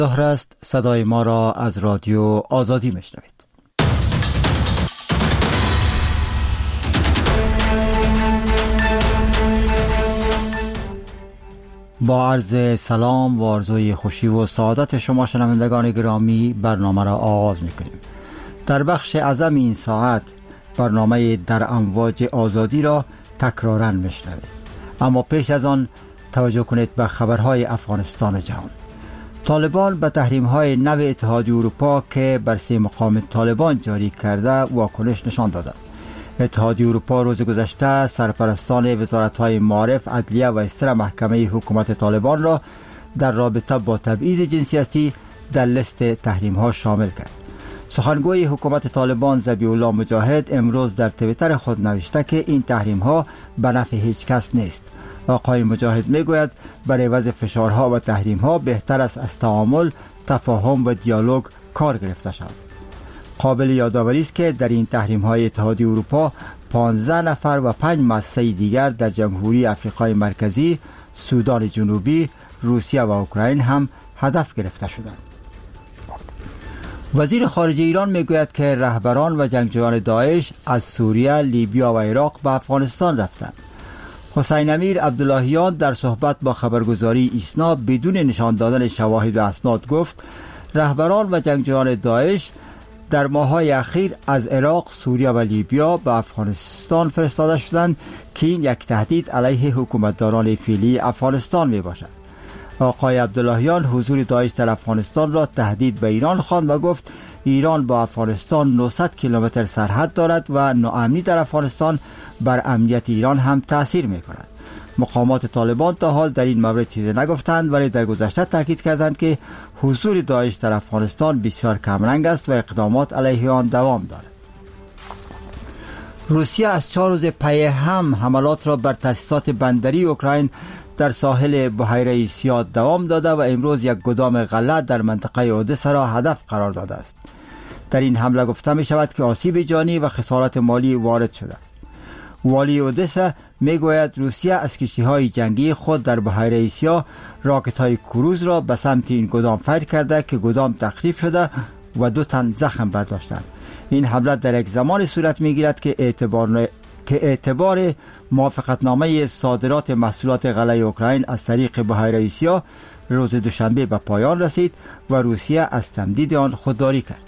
ظهر است. صدای ما را از رادیو آزادی میشنوید. با عرض سلام و آرزوی خوشی و سعادت شما شنوندگان گرامی برنامه را آغاز میکنیم. در بخش اعظم این ساعت برنامه در امواج آزادی را تکرارا میشنوید. اما پیش از آن توجه کنید به خبرهای افغانستان و جهان. طالبان به تحریم‌های نو اتحادیه اروپا که بر 3 مقام طالبان جاری کرده واکنش نشان دادند. اتحادیه اروپا روز گذشته سرپرستان وزارت‌های معارف، عدلیه و استر محکمه حکومت طالبان را در رابطه با تبعیض جنسیتی در لیست تحریم‌ها شامل کرد. سخنگوی حکومت طالبان ذبیح الله مجاهد امروز در توییتر خود نوشته که این تحریم‌ها به نفع هیچ کس نیست. آقای مجاهد میگوید برای وضع فشارها و تحریم‌ها بهتر است از تعامل، تفاهم و دیالوگ کار گرفته شود. قابل یادآوری است که در این تحریم‌های اتحادیه اروپا 15 نفر و 5 مؤسسه دیگر در جمهوری آفریقای مرکزی، سودان جنوبی، روسیه و اوکراین هم هدف گرفته شدند. وزیر خارجه ایران میگوید که رهبران و جنگجویان داعش از سوریه، لیبیا و عراق به افغانستان رفتند. حسین امیر عبداللهیان در صحبت با خبرگزاری ایسنا بدون نشان دادن شواهد و اسناد گفت رهبران و جنگجویان داعش در ماه‌های اخیر از عراق، سوریه و لیبیا به افغانستان فرستاده شدند که این یک تهدید علیه حکومتداران فعلی افغانستان می باشد. آقای عبداللهیان حضور داعش در افغانستان را تهدید به ایران خواند و گفت ایران با افغانستان 900 کیلومتر سرحد دارد و ناامنی در افغانستان بر امنیت ایران هم تأثیر می کند. مقامات طالبان تا حال در این مورد چیزی نگفتند، ولی در گذشته تاکید کردند که حضور داعش در افغانستان بسیار کمرنگ است و اقدامات علیه آن دوام دارد. روسیه از 4 روز پی هم حملات را بر تاسیسات بندری اوکراین در ساحل بحیره سیاه دوام داده و امروز یک گدام غله در منطقه اودسا را هدف قرار داده است. در این حمله گفته می شود که آسیب جانی و خسارات مالی وارد شده است. والی اودسا میگوید روسیه از کشتی‌های جنگی خود در بحیره سیاه راکت‌های کروز را به سمت این گدام فیر کرده که گدام تخریب شده و 2 تن زخم برداشتند. این حمله در یک زمان صورت میگیرد که اعتبار موافقتنامه صادرات محصولات غله اوکراین از طریق بحیره سیاه روز دوشنبه به پایان رسید و روسیه از تمدید آن خودداری کرد.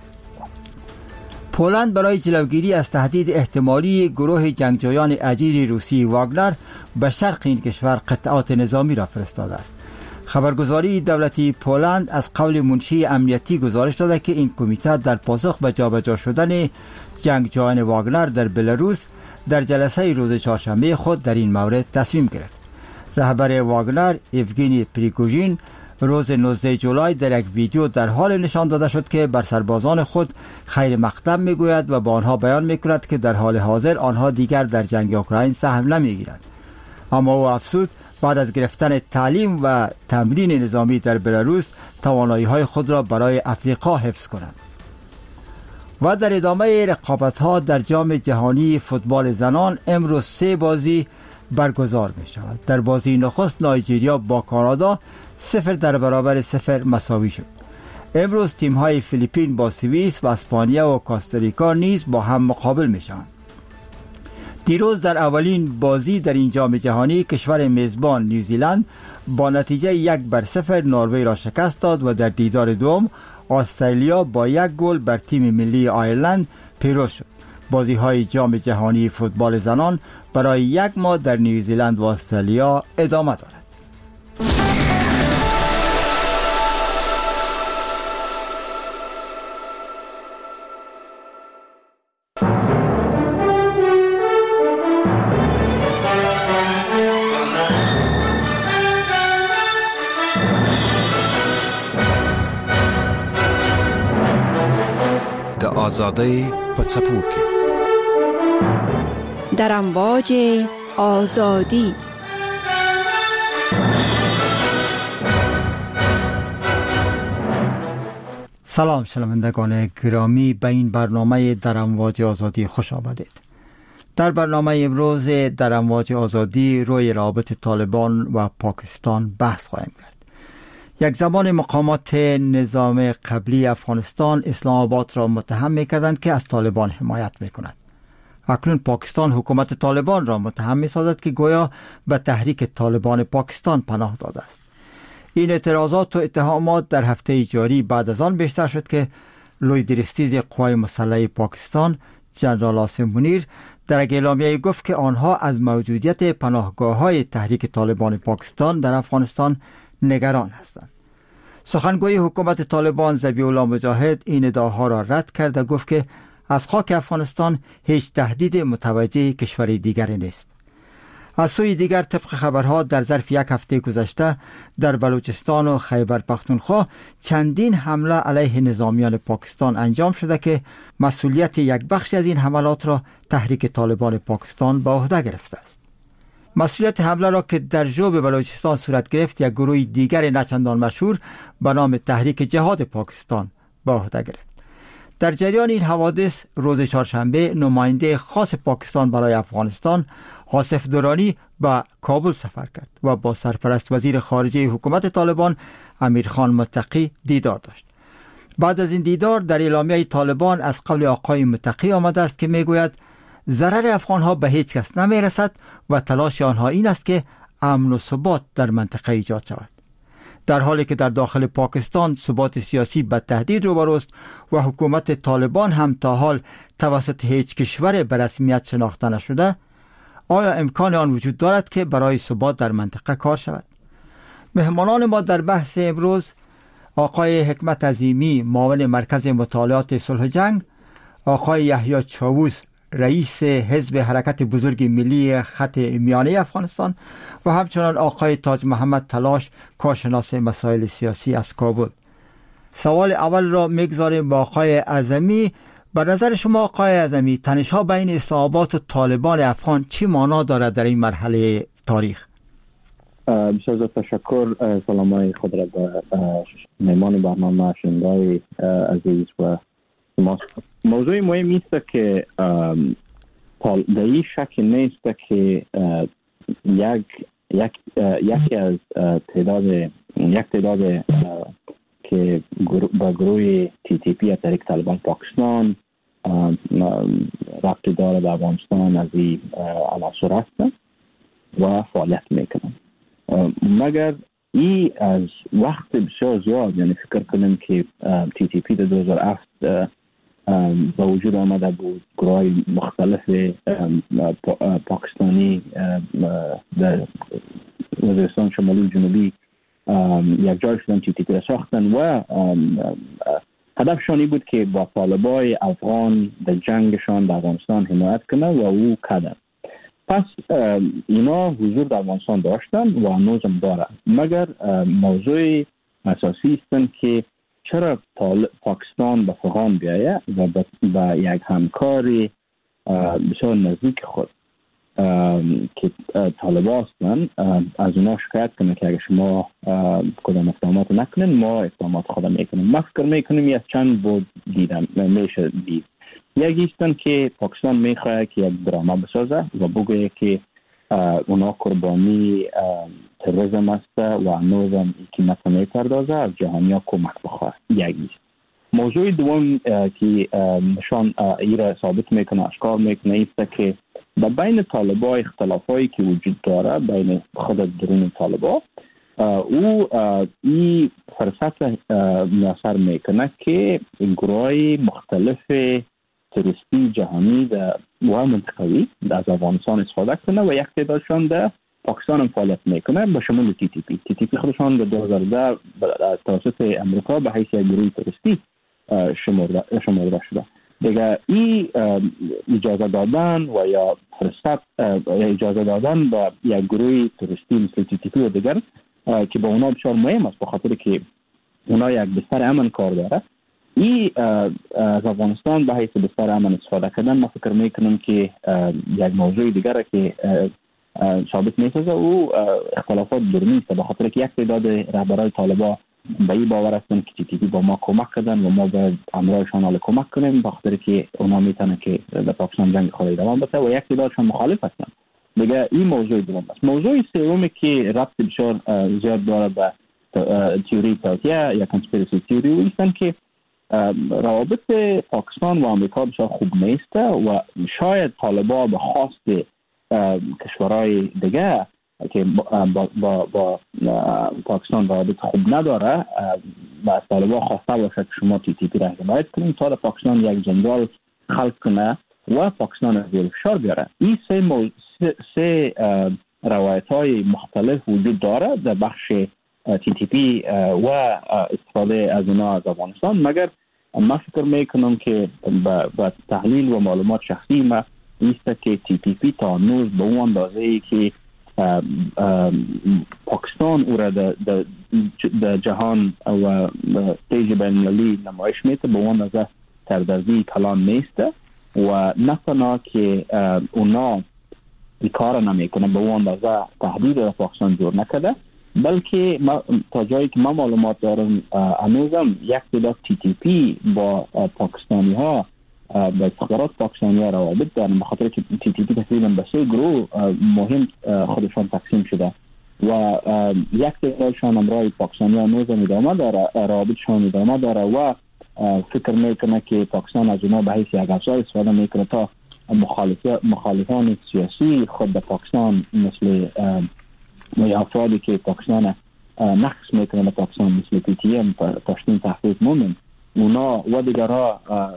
پولند برای جلوگیری از تهدید احتمالی گروه جنگجویان اجیر روسی واگنر به شرق این کشور قطعات نظامی را فرستاده است. خبرگزاری دولتی پولند از قول منشی امنیتی گزارش داده که این کمیته در پاسخ به جابجا شدن جنگجویان واگنر در بلاروس در جلسه روز چهارشنبه خود در این مورد تصمیم گرفت. رهبر واگنر یوگنی پریگوژین روز 19 جولای در یک ویدیو در حال نشان داده شد که بر سربازان خود خیر مقدم میگوید و با آنها بیان میکند که در حال حاضر آنها دیگر در جنگ اوکراین سهم نمیگیرند. اما او افزود بعد از گرفتن تعلیم و تمرین نظامی در بلاروس توانایی‌های خود را برای افریقا حفظ کنند. و در ادامه رقابت‌ها در جام جهانی فوتبال زنان امروز 3 بازی برگزار می شود. در بازی نخست نایجریا با کانادا 0 در برابر 0 مساوی شد. امروز تیم‌های فیلیپین با سوئیس و اسپانیا و کاستاریکا نیز با هم مقابل می شوند. دیروز در اولین بازی در این جام جهانی کشور میزبان نیوزیلند با نتیجه 1-0 نروژ را شکست داد و در دیدار دوم استرالیا با 1 گل بر تیم ملی آیرلند پیروز شد. بازی‌های جام جهانی فوتبال زنان برای 1 ماه در نیوزیلند و استرالیا ادامه دارد. آزادی پڅپو کې در امواج آزادی. سلام شنوندگان گرامی، به این برنامه در امواج آزادی خوش آمدید. در برنامه امروز در امواج آزادی روی رابط طالبان و پاکستان بحث خواهیم کرد. یک زمان مقامات نظام قبلی افغانستان اسلام آباد را متهم می‌کردند که از طالبان حمایت می‌کند. اکنون پاکستان حکومت طالبان را متهم می‌سازد که گویا به تحریک طالبان پاکستان پناه داده است. این اعتراضات و اتهامات در هفته جاری بعد از آن بیشتر شد که لوی درستیز قوای مسلح پاکستان جنرال عاصم منیر در یک اعلامیه گفت که آنها از موجودیت پناهگاه‌های تحریک طالبان پاکستان در افغانستان نگران هستند. سخنگوی حکومت طالبان ذبیح الله مجاهد این ادعاها را رد کرد و گفت که از خاک افغانستان هیچ تهدید متوجه کشور دیگری نیست. از سوی دیگر طبق خبرها در ظرف یک هفته گذشته در بلوچستان و خیبر پختونخوا چندین حمله علیه نظامیان پاکستان انجام شده که مسئولیت یک بخش از این حملات را تحریک طالبان پاکستان به عهده گرفته است. مسئولیت حمله را که در جنوب بلوچستان صورت گرفت یک گروه دیگر نچندان مشهور به نام تحریک جهاد پاکستان به عهده گرفت. در جریان این حوادث روز چهارشنبه نماینده خاص پاکستان برای افغانستان آصف درانی به کابل سفر کرد و با سرپرست وزیر خارجه حکومت طالبان امیرخان متقی دیدار داشت. بعد از این دیدار در اعلامیه طالبان از قول آقای متقی آمده است که میگوید ضرر افغانها به هیچ کس نمیرسد و تلاش آنها این است که امن و ثبات در منطقه ایجاد شود. در حالی که در داخل پاکستان ثبات سیاسی به تهدید روبروست و حکومت طالبان هم تا حال توسط هیچ کشور به رسمیت شناخته نشده، آیا امکان آن وجود دارد که برای ثبات در منطقه کار شود؟ مهمانان ما در بحث امروز آقای حکمت عظیمی معاون مرکز مطالعات صلح جنگ، آقای یحیی چاووس رئیس حزب حرکت بزرگ ملی خط میانه افغانستان و همچنان آقای تاج محمد تلاش کارشناس مسائل سیاسی از کابل. سوال اول را میگذاریم با آقای عظیمی. به نظر شما آقای عظیمی، تنش‌ها بین اسلام آباد و طالبان افغان چی معنا دارد در این مرحله تاریخ؟ بسیار تشکر. سلامای خود را به مهمان برنامه شنوندگان عزیز و موضوع مهم است که در این شک نیست که یکی از تعداد که با گروه TTP از طریق طالبان پاکستان ربط داره به افغانستان از این عناصر هستند و فعالیت میکنند. مگر این از وقت بسیار زیاد، یعنی فکر کنم که TTP در 2007 با وجود آمده بود. گروه مختلف پاکستانی در وزیرستان شمالی و جنوبی یک جای شدن TTP را ساختن و هدفشان این بود که با طالبای افغان در جنگشان در افغانستان حمایت کنه و او کردن. پس اینا حضور در افغانستان داشتن و هنوزم دارن. مگر موضوع اساسی است که چرا پاکستان به افغان بیایه و با یک همکاری بسیار نزدیک خود که طالبان هستند از اونا شکایت کنه که اگر شما کدام اقدامات نکنین ما اقدامات خود میکنیم. ما فکر میکنیم یک چند بود دیدم میشه دید. یکی ایستن که پاکستان میخواه که یک دراما بسازه و بگویه که اونا قربانی تروریسم است و هنوزم قیمت میپردازه، از جهانی ها کمک بخواه. یکی موضوع دوم که نشان ای را ثابت میکنه، اشکار میکنه ایست که در بین طالبان اختلافایی که وجود داره بین خود درون طالبان، او این فرصت میسر میکنه که گروه مختلف تروریستی جهانی و منطقوی از افغانستان استفاده کنه و یک تعدادشان در پاکستان هم فعالیت میکنه به شمول TTP خودشان در 2010 توسط امریکا به حیث یک گروه تروریستی شمرده شده. دیگه این اجازه دادن و یا فرصت اجازه دادن به یک گروه تروریستی مثل TTP و دیگر که با اونا بسیار مهم است، به خاطر که اونا یک بستر امن کار داره. این از افغانستان به حیث بستر امن استفاده کردن، ما فکر میکنم که یک موضوع دیگر که ثابت میسازه او اختلافات درونی است، به خاطر که یک تعداد رهبران طالبان به این باور هستند که TTP با ما کمک کردن و ما باید امرایشان حال کمک کنیم، به خاطر که اونا میتونن که در پاکستان جنگ خود دوام بده و یک تعدادشان مخالف هستند. دیگه این موضوع دوم است. موضوع سومی که ربط بسیار زیاد داره به تئوری توطئه یا کانسپیرسی تئوری ویستن که روابط پاکستان و آمریکا بسیار خوب نیست و شاید طالبان به خواست کشورهای دیگه که با پاکستان روابط خوب نداره و از طالبان خواسته باشه که شما TTP را حمایت کنید تا پاکستان یک جنجال خلق کنه و پاکستان از زیر فشار بیاره. این سه روایت های مختلف وجود داره در بخش TTP و استفاده از اینا از افغانستان، مگر من فکر میکنم که با تحلیل و معلومات شخصی ما ایسته که TTP تا نوز به اون اندازه ای که پاکستان او را در جهان و استیج بین المللی نمایش میده به اون اندازه سردرزی کلان نیسته و نه تنها که اونا این کار نمیکنه به اون اندازه تهدید را پاکستان جور نکده، بلکه تا جایی که من معلومات دارم هنوزم یک تعداد TTP با پاکستانی ها با استخبارات پاکستانی ها روابط دارن، به خاطر که TTP تقریبا به 3 گروه مهم خودشان تقسیم شده و یک تعدادشان امرای پاکستانی ها هنوزم ادامه داره، روابطشان ادامه داره و فکر میکنه که پاکستان از اونا به حیث یک افزار استفاده میکنه تا مخالفان سیاسی خود در پاکستان مثل افرادی که پاکستان نقص میکنه در پاکستان مثل PTM پشتون تحقیق مومن اونا و دیگرها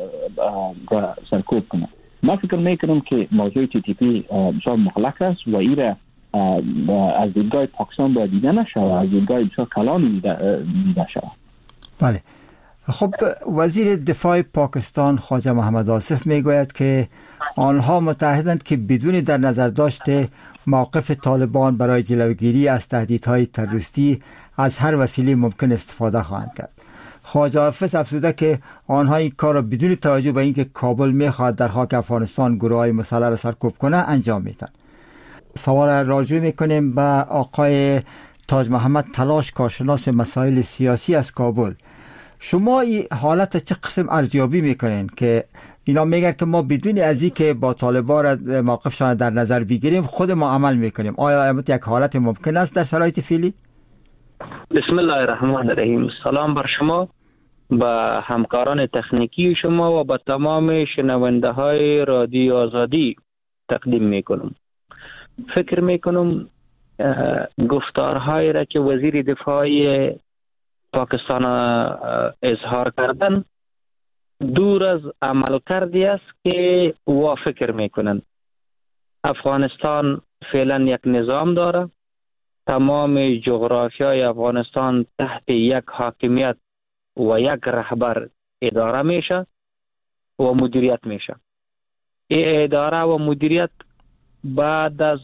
سرکوب کنه. من فکر میکنم که موضوع TTP بسیار مغلق است و ایره از دیدگاه پاکستان باید دیده نشه و از دیدگاه بسیار کلان دیده شود. بله. خب وزیر دفاع پاکستان خواجه محمد آصف میگوید که آنها متحدند که بدون در نظر داشته موقف طالبان برای جلوگیری از تهدیدهای تروریستی از هر وسیله ممکن استفاده خواهند کرد. خواجه حافظ افزوده که آنها این کار را بدون توجه به اینکه کابل میخواهد در خاک افغانستان گروه‌های مسلح را سرکوب کنه انجام میدن. سوال راجع میکنیم به آقای تاج محمد تلاش، کارشناس مسائل سیاسی از کابل. شما این حالت چه قسم ارزیابی میکنین که اینا میگن که ما بدون از این که با طالبان موقفشان در نظر بگیریم خود ما عمل میکنیم؟ آیا یک حالت ممکن است در شرایط فعلی؟ بسم الله الرحمن الرحیم. سلام بر شما، با همکاران تکنیکی شما و با تمام شنونده های رادیو آزادی تقدیم میکنم. فکر میکنم گفتارهایی را که وزیر دفاع پاکستان اظهار کردن دور از عمل کردی است که او فکر میکنن. افغانستان فعلا یک نظام داره، تمام جغرافیای افغانستان تحت یک حاکمیت و یک رهبر اداره میشه و مدیریت میشه. این اداره و مدیریت بعد از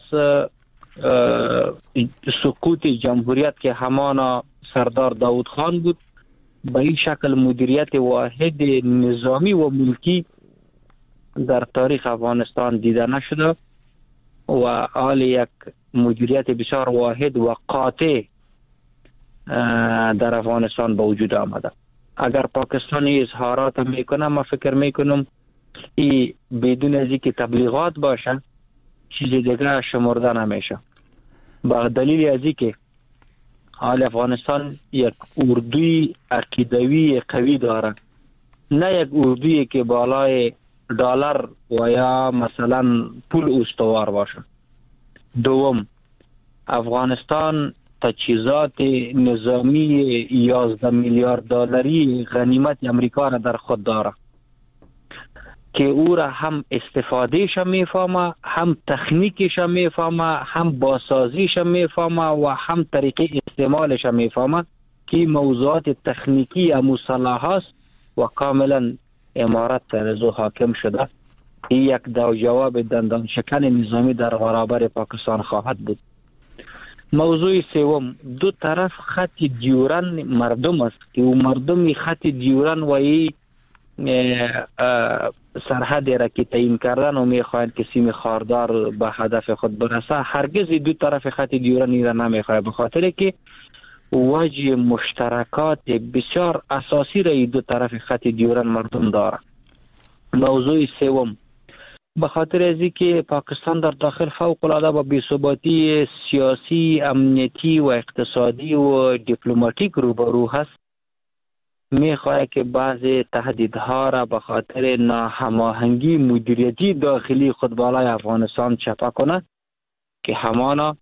سقوط جمهوریت که همان سردار داود خان بود به این شکل مدیریت واحد نظامی و ملکی در تاریخ افغانستان دیده نشده و حال یک مدیریت بسیار واحد و قاطع در افغانستان به وجود آمده. اگر پاکستانی اظهارات میکنه ما فکر میکنم این بدون از اینکه تبلیغات باشه چیز دیگه شمرده نمیشه. با دلیل از اینکه حال افغانستان یک اردوی عقیدوی قوی داره، نه یک اردویی که بالای دلار و یا مثلا پول استوار باشه. دوم، افغانستان تجهیزات نظامی 11 میلیارد دلاری غنیمت امریکا را در خود داره که او را هم استفادهش میفهمه، هم تکنیکش میفهمه، هم بازسازیش میفهمه و هم طریقه استعمالش میفهمه که موضوعات تکنیکی مصالحه است و کاملا امارت ترزو حاکم شده. این یک جواب دندان شکن نظامی در برابر پاکستان خواهد بود. موضوع سوم، دو طرف خط دیورن مردم است که او مردم خط دیورن و ای سرحد را که تعیین کردن و میخواهند که سیم خاردار به هدف خود برسه، هرگز دو طرف خط دیورن را نمیخواهد، به خاطر که وجه مشترکات بسیار اساسی را دو طرف خط دیورن مردم داره. موضوع سوم، به خاطر از اینکه پاکستان در داخل فوق العاده با بی‌ثباتی سیاسی، امنیتی و اقتصادی و دیپلماتیک روبرو هست، میخواهد که بعضی تهدیدها را به خاطر ناهماهنگی مدیریتی داخلی خود بالای افغانستان چپا کنه که همانا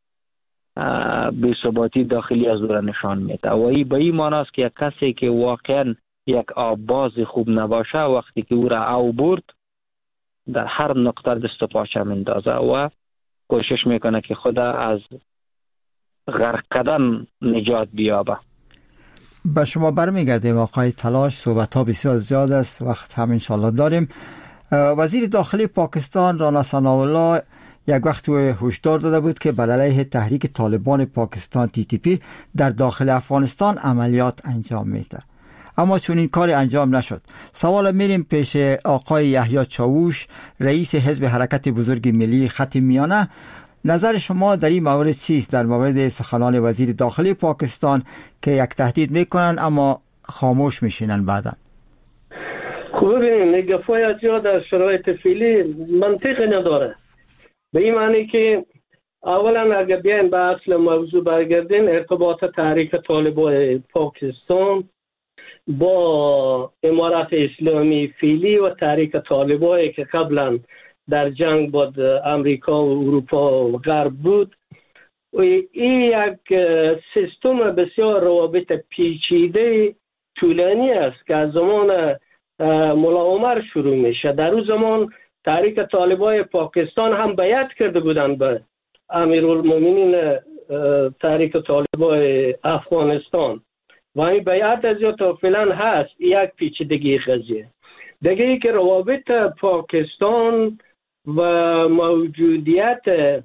بی‌ثباتی داخلی از او را نشان میده. و این به این معنی است که یک کسی که واقعا یک آباز خوب نباشه، وقتی که او را او برد در هر نقطه دست و پاچه میندازه و کوشش میکنه که خود از غرق کردن نجات بیابه. به شما برمیگردیم آقای تلاش، صحبت ها بسیار زیاد است، وقت هم انشالله داریم. وزیر داخلی پاکستان رانا ثناءالله یک وقت هشدار داده بود که بر علیه تحریک طالبان پاکستان TTP در داخل افغانستان عملیات انجام میده، اما چون این کار انجام نشد. سوال میریم پیش آقای یحیی چاووش، رئیس حزب حرکت بزرگ ملی خط میانه. نظر شما در این مورد چیست، در مورد سخنان وزیر داخلی پاکستان که یک تهدید میکنن اما خاموش میشینن بعدا؟ خوب ببینید، گفت‌های زیاد در شرایط فعلی منطق نداره. به این معنی که اولا اگر بیاین به اصل موضوع برگردین، ارتباط تحریک طالبان پاکستان با امارات اسلامی فعلی و تحریک طالبان که قبلا در جنگ با امریکا و اروپا و غرب بود، این یک سیستم بسیار روابط پیچیده طولانی است که از زمان ملا عمر شروع میشه. در اون زمان تحریک طالبان پاکستان هم بیعت کرده بودند به امیرالمومنین تحریک طالبان افغانستان و این بیعت از تا فعلا هست. یک پیچیدگی قضیه دیگه ای که روابط پاکستان و موجودیت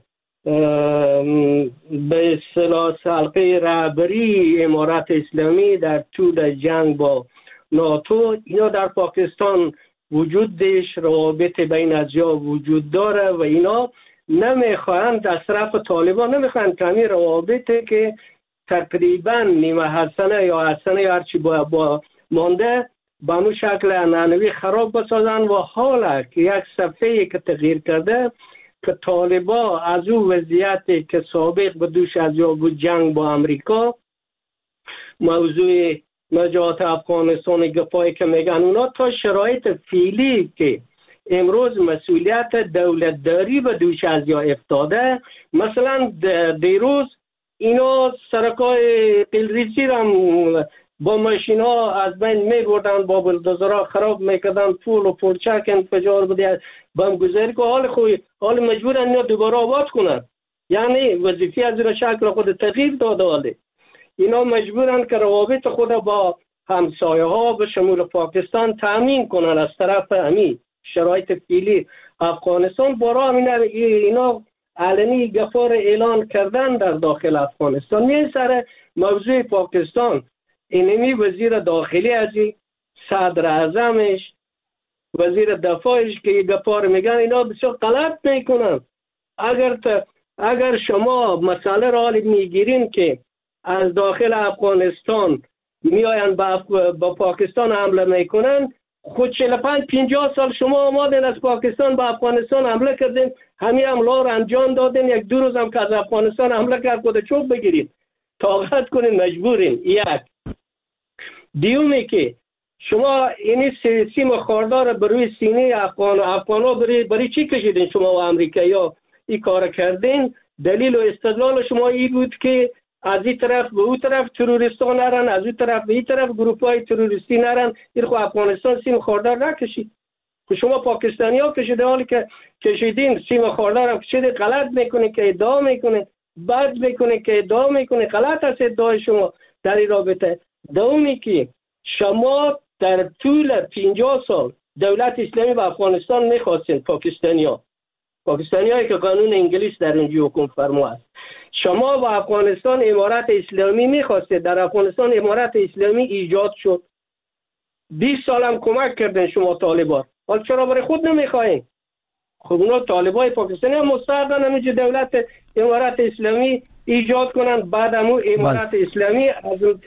به اصطلاح حلقه رهبری امارات اسلامی در طول جنگ با ناتو، اینا در پاکستان وجود داشت، روابط بین ازیا وجود داره و اینا نمیخواهند از طرف طالبان نمیخواهند کمی روابطی که تقریبا نیمه حسنه یا حسنه هرچی با مانده به اون شکل انعنوی خراب بسازن و حالا که یک صفحه که تغییر کرده که طالبان از اون وضعیتی که سابق به دوش از یا بود جنگ با امریکا، موضوع نجات افغانستان گپایی که میگن اونا تا شرایط فعلی که امروز مسئولیت دولتداری به دوش از یا افتاده، مثلا دیروز اینا سرکای قلریزی را با ماشینا از بین می بردن، با بلدوزرها خراب میکردن، پول و پولچک انفجار بوده، بمگذاری که حال مجبورن اینا دوباره آباد کنن. یعنی وظیفه از این شکل خود تغییر داده. اینا مجبورن که روابط خود با همسایه ها به شمول پاکستان تامین کنن از طرف همین شرایط فعلی افغانستان. برای همین اینا علنی گفار اعلان کردن در داخل افغانستان. می سر موضوع پاکستان اینمی وزیر داخلی ازی، صدر اعظمش، وزیر دفاعش که گفار میگن، اینا بسیار غلط میکنن. اگر شما مسئله را حالی میگیرین که از داخل افغانستان میآیند با پاکستان حمله میکنن، خود 45-50 سال شما آمادین از پاکستان به افغانستان حمله کردین، همین حمله را انجام دادین، یک دو روز هم که از افغانستان حمله کرد خود چوب بگیرید، طاقت کنین، مجبورین. یک دیومی که شما اینی سیم خاردار بروی سینه افغانا برای چی کشیدین شما و امریکایی این کار کردین؟ دلیل و استدلال شما این بود که از این طرف به اون طرف تروریستان نرن، از اون طرف به این طرف گروپ‌های تروریستی نرن. این خو افغانستان سیم خاردار نکشید، که شما پاکستانی ها کشیده، حالی که کشیدین سیم خاردار هم کشیده. غلط میکنه که ادعا میکنه، بد میکنه که ادعا میکنه، غلط است ادعای شما در این رابطه. دومی که شما در طول 50 سال دولت اسلامی به افغانستان میخواستین، پاکستانی هایی که قانون انگلیس در اینجا حکم فرما است. شما با افغانستان امارت اسلامی میخواستید، در افغانستان امارت اسلامی ایجاد شد. 20 سال هم کمک کردن شما طالبان، حالا چرا برای خود نمیخواین؟ خب اونا طالبای پاکستانی هم مستعدن همینجا دولت امارت اسلامی ایجاد کنن، بعد همون امارت اسلامی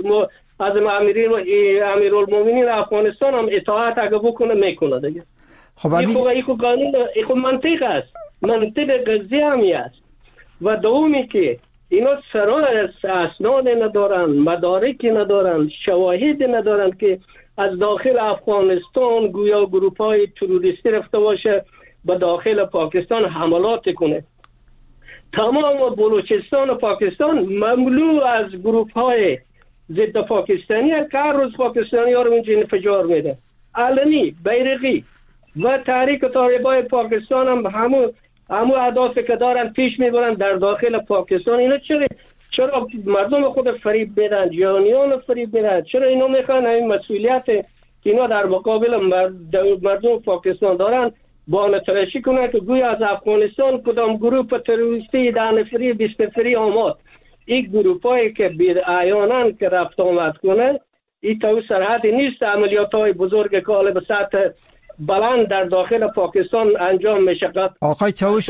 از امیرالمومنین افغانستان هم اطاعت اگه بکنه میکنه دیگه. خب ایکو قانون ایکو منطق است، منطق قضیه همی است. و دومی که اینا سرای اسناد ندارن، مدارک ندارن، شواهد ندارن که از داخل افغانستان گویا گروپ های تروریستی رفته باشه به داخل پاکستان حملات کنه. تمام بلوچستان و پاکستان مملو از گروپ های ضد پاکستانی هست که هر روز پاکستانی ها رو اونجا انفجار میده. علنی، بیرقی و تحریک طالبان پاکستان هم همو اهدافی که دارن پیش میبرن در داخل پاکستان. اینا چرا مردم خود فریب بدن، جهانیان فریب بدن؟ چرا اینا میخوان این مسئولیت که اینا در مقابل مردم پاکستان دارن بانترشی کنن که گویا از افغانستان کدام گروپ تروریستی 10 نفری 20 نفری آمد؟ این گروپ هایی که بی‌عیاناً که رفت آمد کنه، این تا سرحدی نیست. عملیات های بزرگ که به سطح بلند در داخل پاکستان انجام میشه. آقای چاوش،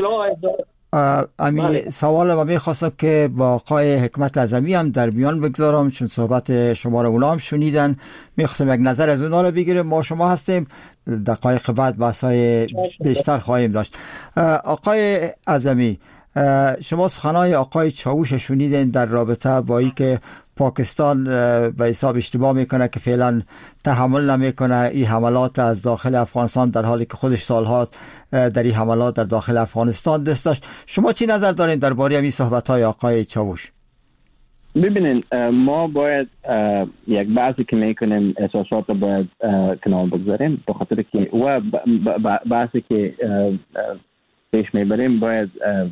سوال ما میخواستم که با آقای حکمت اعظمی هم در میان بگذارم، چون صحبت شما رو اونا هم شنیدن. میخواستم یک نظر از اونا رو بگیریم. ما شما هستیم، دقایق بعد بحث‌های بیشتر خواهیم داشت. آقای اعظمی، شما سخنهای آقای چاوش شنیدین در رابطه با این که پاکستان به حساب اشتباه میکنه که فعلا تحمل نمیکنه این حملات از داخل افغانستان، در حالی که خودش سالها در این حملات در داخل افغانستان دست داشت. شما چی نظر دارین درباره این صحبت‌های آقای چاوش؟ ببینین، ما باید یک بحثی که میکنیم احساسات باید کنار بگذاریم، به خاطر که و بحثی که پیش میبریم باید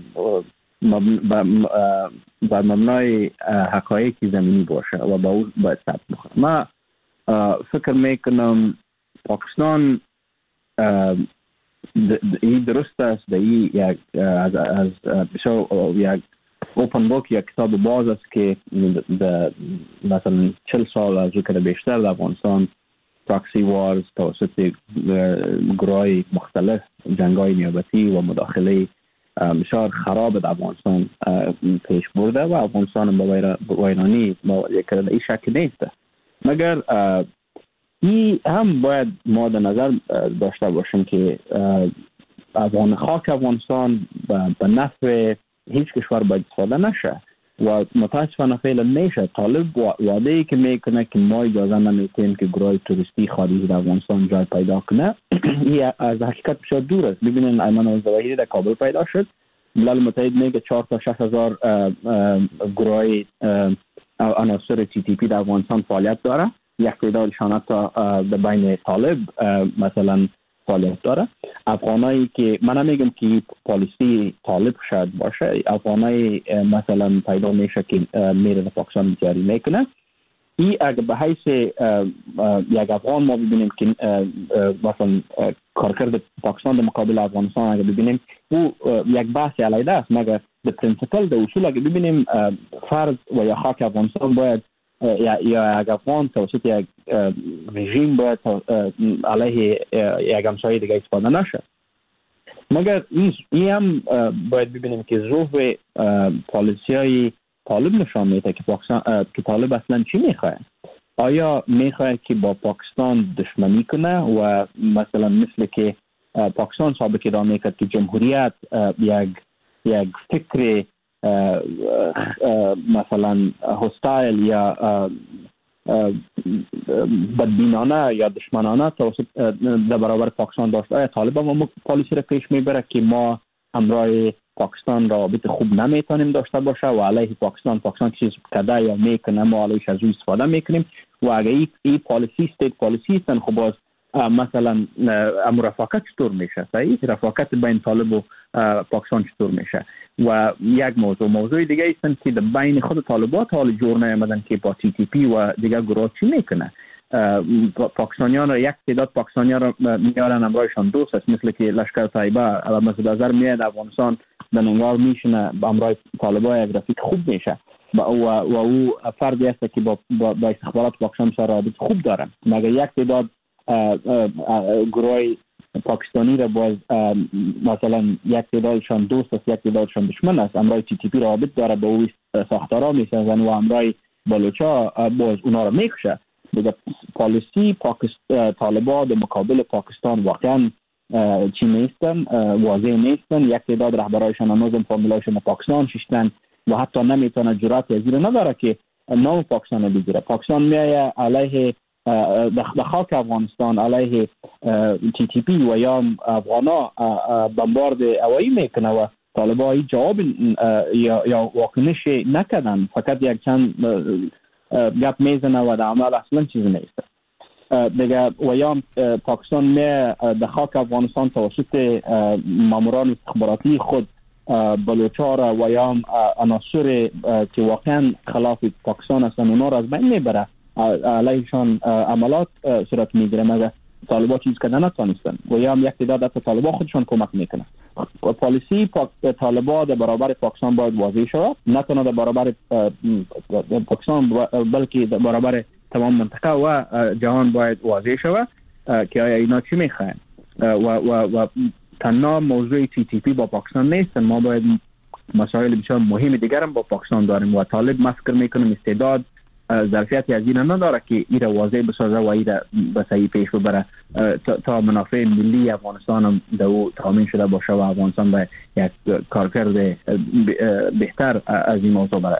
بر مبنای حقایقی زمینی باشه و با اون باید ثبت بکنه. ما فکر میکنم پاکستان این درست است، این یک از یک اوپن بوک، یک کتاب باز است که مثلا 40 سال از که بیشتر در افغانستان پراکسی وارز توسط گروه‌های مختلف، جنگ‌های نیابتی و مداخله بسیار خراب در افغانستان پیش برده و افغانستان با ویرانی این شکل نیست. مگر این هم باید ما در نظر داشته باشیم که خاک افغانستان به نفع هیچ کشور باید استفاده نشه و متاسفانه فعلا میشه. طالب وعده‌ای که میکنه که ما اجازه نمیدیم که گروه توریستی خارجی در افغانستان جای پیدا کنه، این از حقیقت بسیار دور است. ببینید ایمن الظواهری در کابل پیدا شد، ملل متحد میگه 4 تا 6 هزار گروه عناصر TTP در افغانستان فعالیت داره، یک تعدادشان حتی در بین طالب مثلا فعالیت داره. افغانایی که من نمیگم که پالیسی طالب شاید باشه، افغانایی مثلا پیدا میشه که میره در پاکستان جاری میکنه. این اگر به حیث یک افغان ما ببینیم که مثلا کارکرد پاکستان در مقابل افغانستان اگر ببینیم او یک بحث علیده است، مگر در پرینسیپل در اصول اگر ببینیم فرد و یا خاک افغانستان باید یا یک افغان توسط یک رژیم باید علیه یک همسایه دیگه استفاده نشه. مگر این هم باید ببینیم که ظروف پالیسی های طالب نشان میده که پاکستان که طالب اصلا چی میخواد. آیا میخواد که با پاکستان دشمنی کنه و مثلا مثل که پاکستان سابقه ادامه میکرد که جمهوریت یک فکر مثلا هوستایل یا بدبینانه یا دشمنانه در برابر پاکستان داشت؟ آیا طالب هم پالیسی را پیش میبره که ما همراه پاکستان روابط خوب نمیتونیم داشته باشه و علیه پاکستان چیز کده یا میکنه ما علیهش از او استفاده میکنیم و اگر این پالیسی استیت پالیسی هستن، خب باز مثلا رفاقت چطور میشه؟ صحیح، رفاقت بین طالب و پاکستان چطور میشه؟ و یک موضوع دیگه هستن که بین خود طالبات حال جور نیامدن که با TTP و دیگه گروه چی میکنه. پاکستانیان را یک تعداد پاکستانیان را میارن همراهشان دوست است، مثل که لشکر طیبه مثلا نظر میاد افغانستان در ننگار میشینه همراه طالبان یک رفیق خوب میشه و او فردی است که با استخبارات پاکستان سره رابطه خوب داره. مگر یک تعداد گروه پاکستانی را باز مثلا یک تعدادشان دوست است یک تعدادشان دشمن است، همراه TTP رابطه داره، با او ساختارا میسازن و همراه بلوچا باز اونا را میکشه. دیگه پالیسی طالبان در مقابل پاکستان واقعا چی نیستن، واضح نیستن. یک تعداد رهبرایشان هنوز فامیلایشان پاکستان ششتن و حتی نمیتونه جرأت از این نداره که نام پاکستان بگیره. پاکستان میایه علیه در خاک افغانستان علیه تی تی پی و یا افغانا بمبارد هوایی میکنه و طالبان هیچ جواب یا واکنش نکردن، فقط یک چند گپ میزنه و در عمل اصلا چیزی نیست دیگه. و یا پاکستان می در خاک افغانستان توسط ماموران استخباراتی خود بلوچار و یا عناصر که واقعا خلاف پاکستان هستند اونا را از بین میبره، علیهشان عملات صورت میگیره مگر طالبان چیز کردن نتونستن و یا یک تعداد از طالبان خودشان کمک میکنه. پالیسی طالبان در برابر پاکستان باید واضح شود، نه تنها در برابر پاکستان بلکه در برابر تمام منطقه و جهان باید واضح شود که آیا اینا چی میخواین و تنها موضوع تی تی پی با پاکستان نیست. ما باید مسائل بسیار مهم دیگر هم با پاکستان داریم و طالب ما فکر میکنم استعداد ظرفیت از این نداره که ایره واضح بسازه و ایره به صحیح پیش ببره تا منافع ملی افغانستان هم دو تامین شده باشه و افغانستان به یک کارکرد بهتر از این موضوع بره.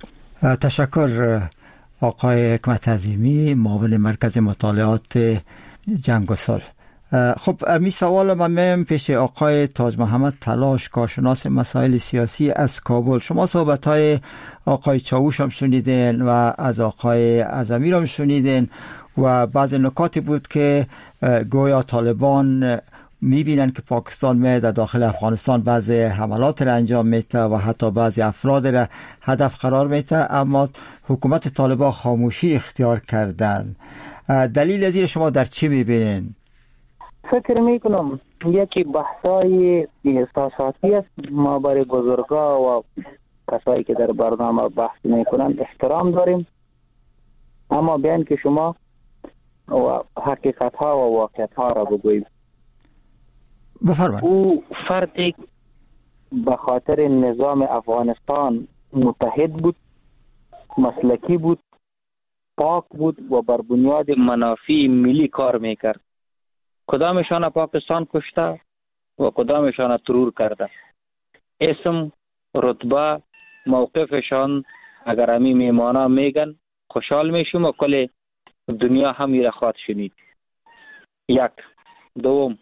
تشکر آقای حکمت عظیمی، معاون مرکز مطالعات جنگ و صلح. خب امی سوال من پیش آقای تاج محمد تلاش، کارشناس مسائل سیاسی از کابل. شما صحبت‌های آقای چاوش هم شنیدین و از آقای اعظمی هم شنیدین و بعض نکاتی بود که گویا طالبان میبینن که پاکستان می در داخل افغانستان بعضی حملات را انجام میده و حتی بعضی افراد را هدف قرار میده، اما حکومت طالبان خاموشی اختیار کردن. دلیل از این شما در چی میبینین؟ فکر میکنم یکی بحثای احساساتی است. ما برای بزرگا و کسایی که در برنامه بحث میکنن احترام داریم، اما بیان که شما و حقیقت ها و واقعیت ها را بگوییم. بفرمایید. او فردی به خاطر نظام افغانستان متحد بود، مسلکی بود، پاک بود و بر بنیاد منافع ملی کار میکرد. کدامشان پاکستان کشته و کدامشان ترور کرده. اسم، رتبه، موقفشان اگر امی میمانا میگن خوشحال میشم و کل دنیا هم میره خواهد شنید. یک. دوم،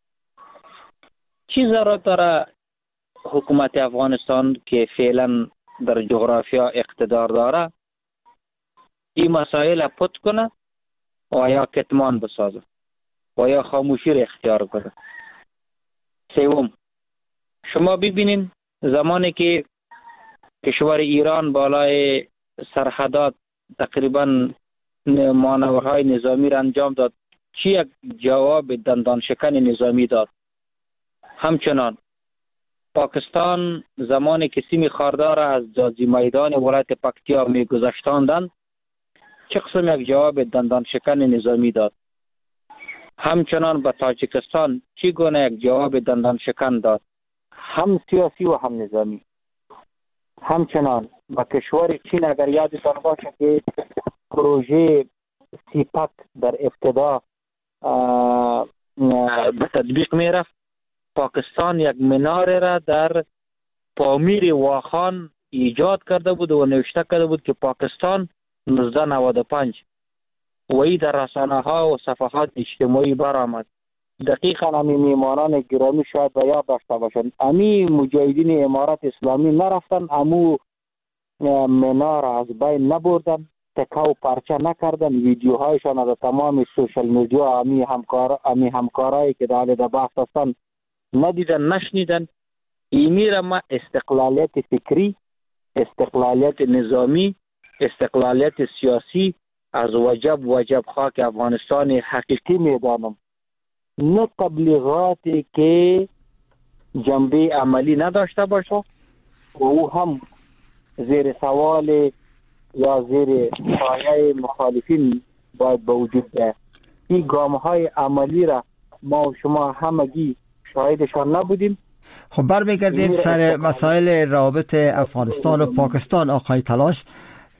چی ضرورت داره حکومت افغانستان که فعلا در جغرافیا اقتدار داره این مسائل پت کنه و یا کتمان بسازه و یا خاموشی را اختیار کنه. سوم، شما ببینین زمانی که کشور ایران بالای سرحدات تقریبا مانورهای نظامی را انجام داد، چی یک جواب دندان شکن نظامی داد. همچنان پاکستان زمانی که سیم خاردار از جازی میدان ولایت پکتیا می گذشتاندن چه قسم یک جواب دندان شکن نظامی داد. همچنان به تاجیکستان چی گونه یک جواب دندان شکن داد، هم سیاسی و هم نظامی. همچنان به کشور چین اگر یادتان باشه که پروژه سیپک در ابتدا به تطبیق می رفت، پاکستان یک مناره را در پامیر واخان ایجاد کرده بود و نوشته کرده بود که پاکستان 1995 و ای در رسانه ها و صفحات اجتماعی برآمد. دقیقا امی میمانان گرامی شاید به یاد داشته باشند امی مجاهدین امارت اسلامی نرفتن، امو منار از بین نبردن، تکه و پرچه نکردن، ویدیوهایشان از تمام سوشل میدیا امی همکارایی که در بحث هستن ندیدن نشنیدن. اینی را ما استقلالیت فکری، استقلالیت نظامی، استقلالیت سیاسی از وجب خاک افغانستان حقیقی میدانم، نه تبلیغاتی که جنبه عملی نداشته باشه و او هم زیر سوال یا زیر سایه مخالفین باید به وجود بیاید. این گام‌های عملی را ما و شما همگی شاهدشان نبودیم. خب برمیگردیم سر مسائل روابط افغانستان و پاکستان. آقای تلاش،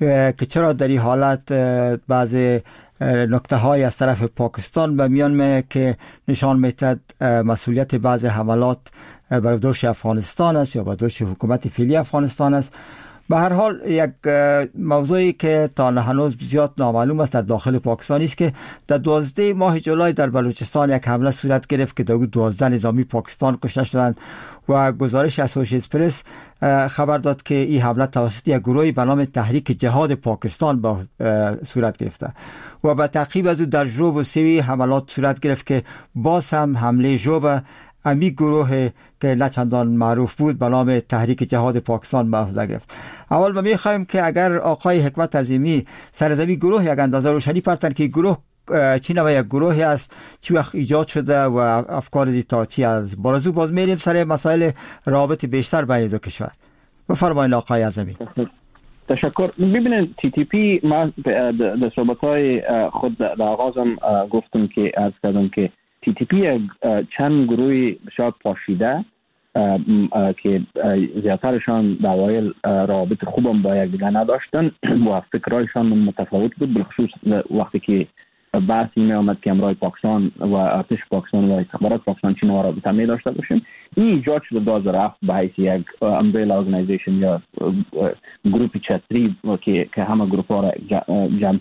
که چرا در این حالت بعض نکته های از طرف پاکستان به میان میاد که نشان میدهد مسئولیت بعض حملات به دوش افغانستان است یا به دوش حکومت فعلی افغانستان است. به هر حال یک موضوعی که تا هنوز زیاد نامعلوم است در داخل پاکستان است که در 12 ماه جولای در بلوچستان یک حمله صورت گرفت که 12 نظامی پاکستان کشته شدند و گزارش اسوسییتد پرس خبر داد که این حمله توسط یک گروهی به نام تحریک جهاد پاکستان با صورت گرفته و به تعقیب از او در جوب و سوی حملات صورت گرفت که باز هم حمله جوب امی گروه که نه چندان معروف بود به نام تحریک جهاد پاکستان به عهده گرفت. اول ما می‌خوایم که اگر آقای حکمت عظیمی سرزمی گروه یک اندازه روشنی پرتن که گروه چی نوع یک گروهی است، چی وقت ایجاد شده و افکار دیتا چی است. بارزو باز میریم سر مسائل رابط بیشتر بین دو کشور. بفرمایید آقای عظیمی. تشکر. ببینید TTP ما در صحبت‌های خود در آغازم گفتم که از کردم که TTP چند گروه بسیار پاشیده که زیادترشان در اوایل روابط خوبم با یک دیگر نداشتن و فکرایشان متفاوت بود، بالخصوص وقتی که بحثی می آمد که امروی پاکستان و ارتش پاکستان و استخبارات پاکستان چین و رابطه می داشته باشیم. این ایجاد شده 2007 به حیث یک امبریلا ارگانایزیشن یا گروپی چتری که همه گروپ ها را جمع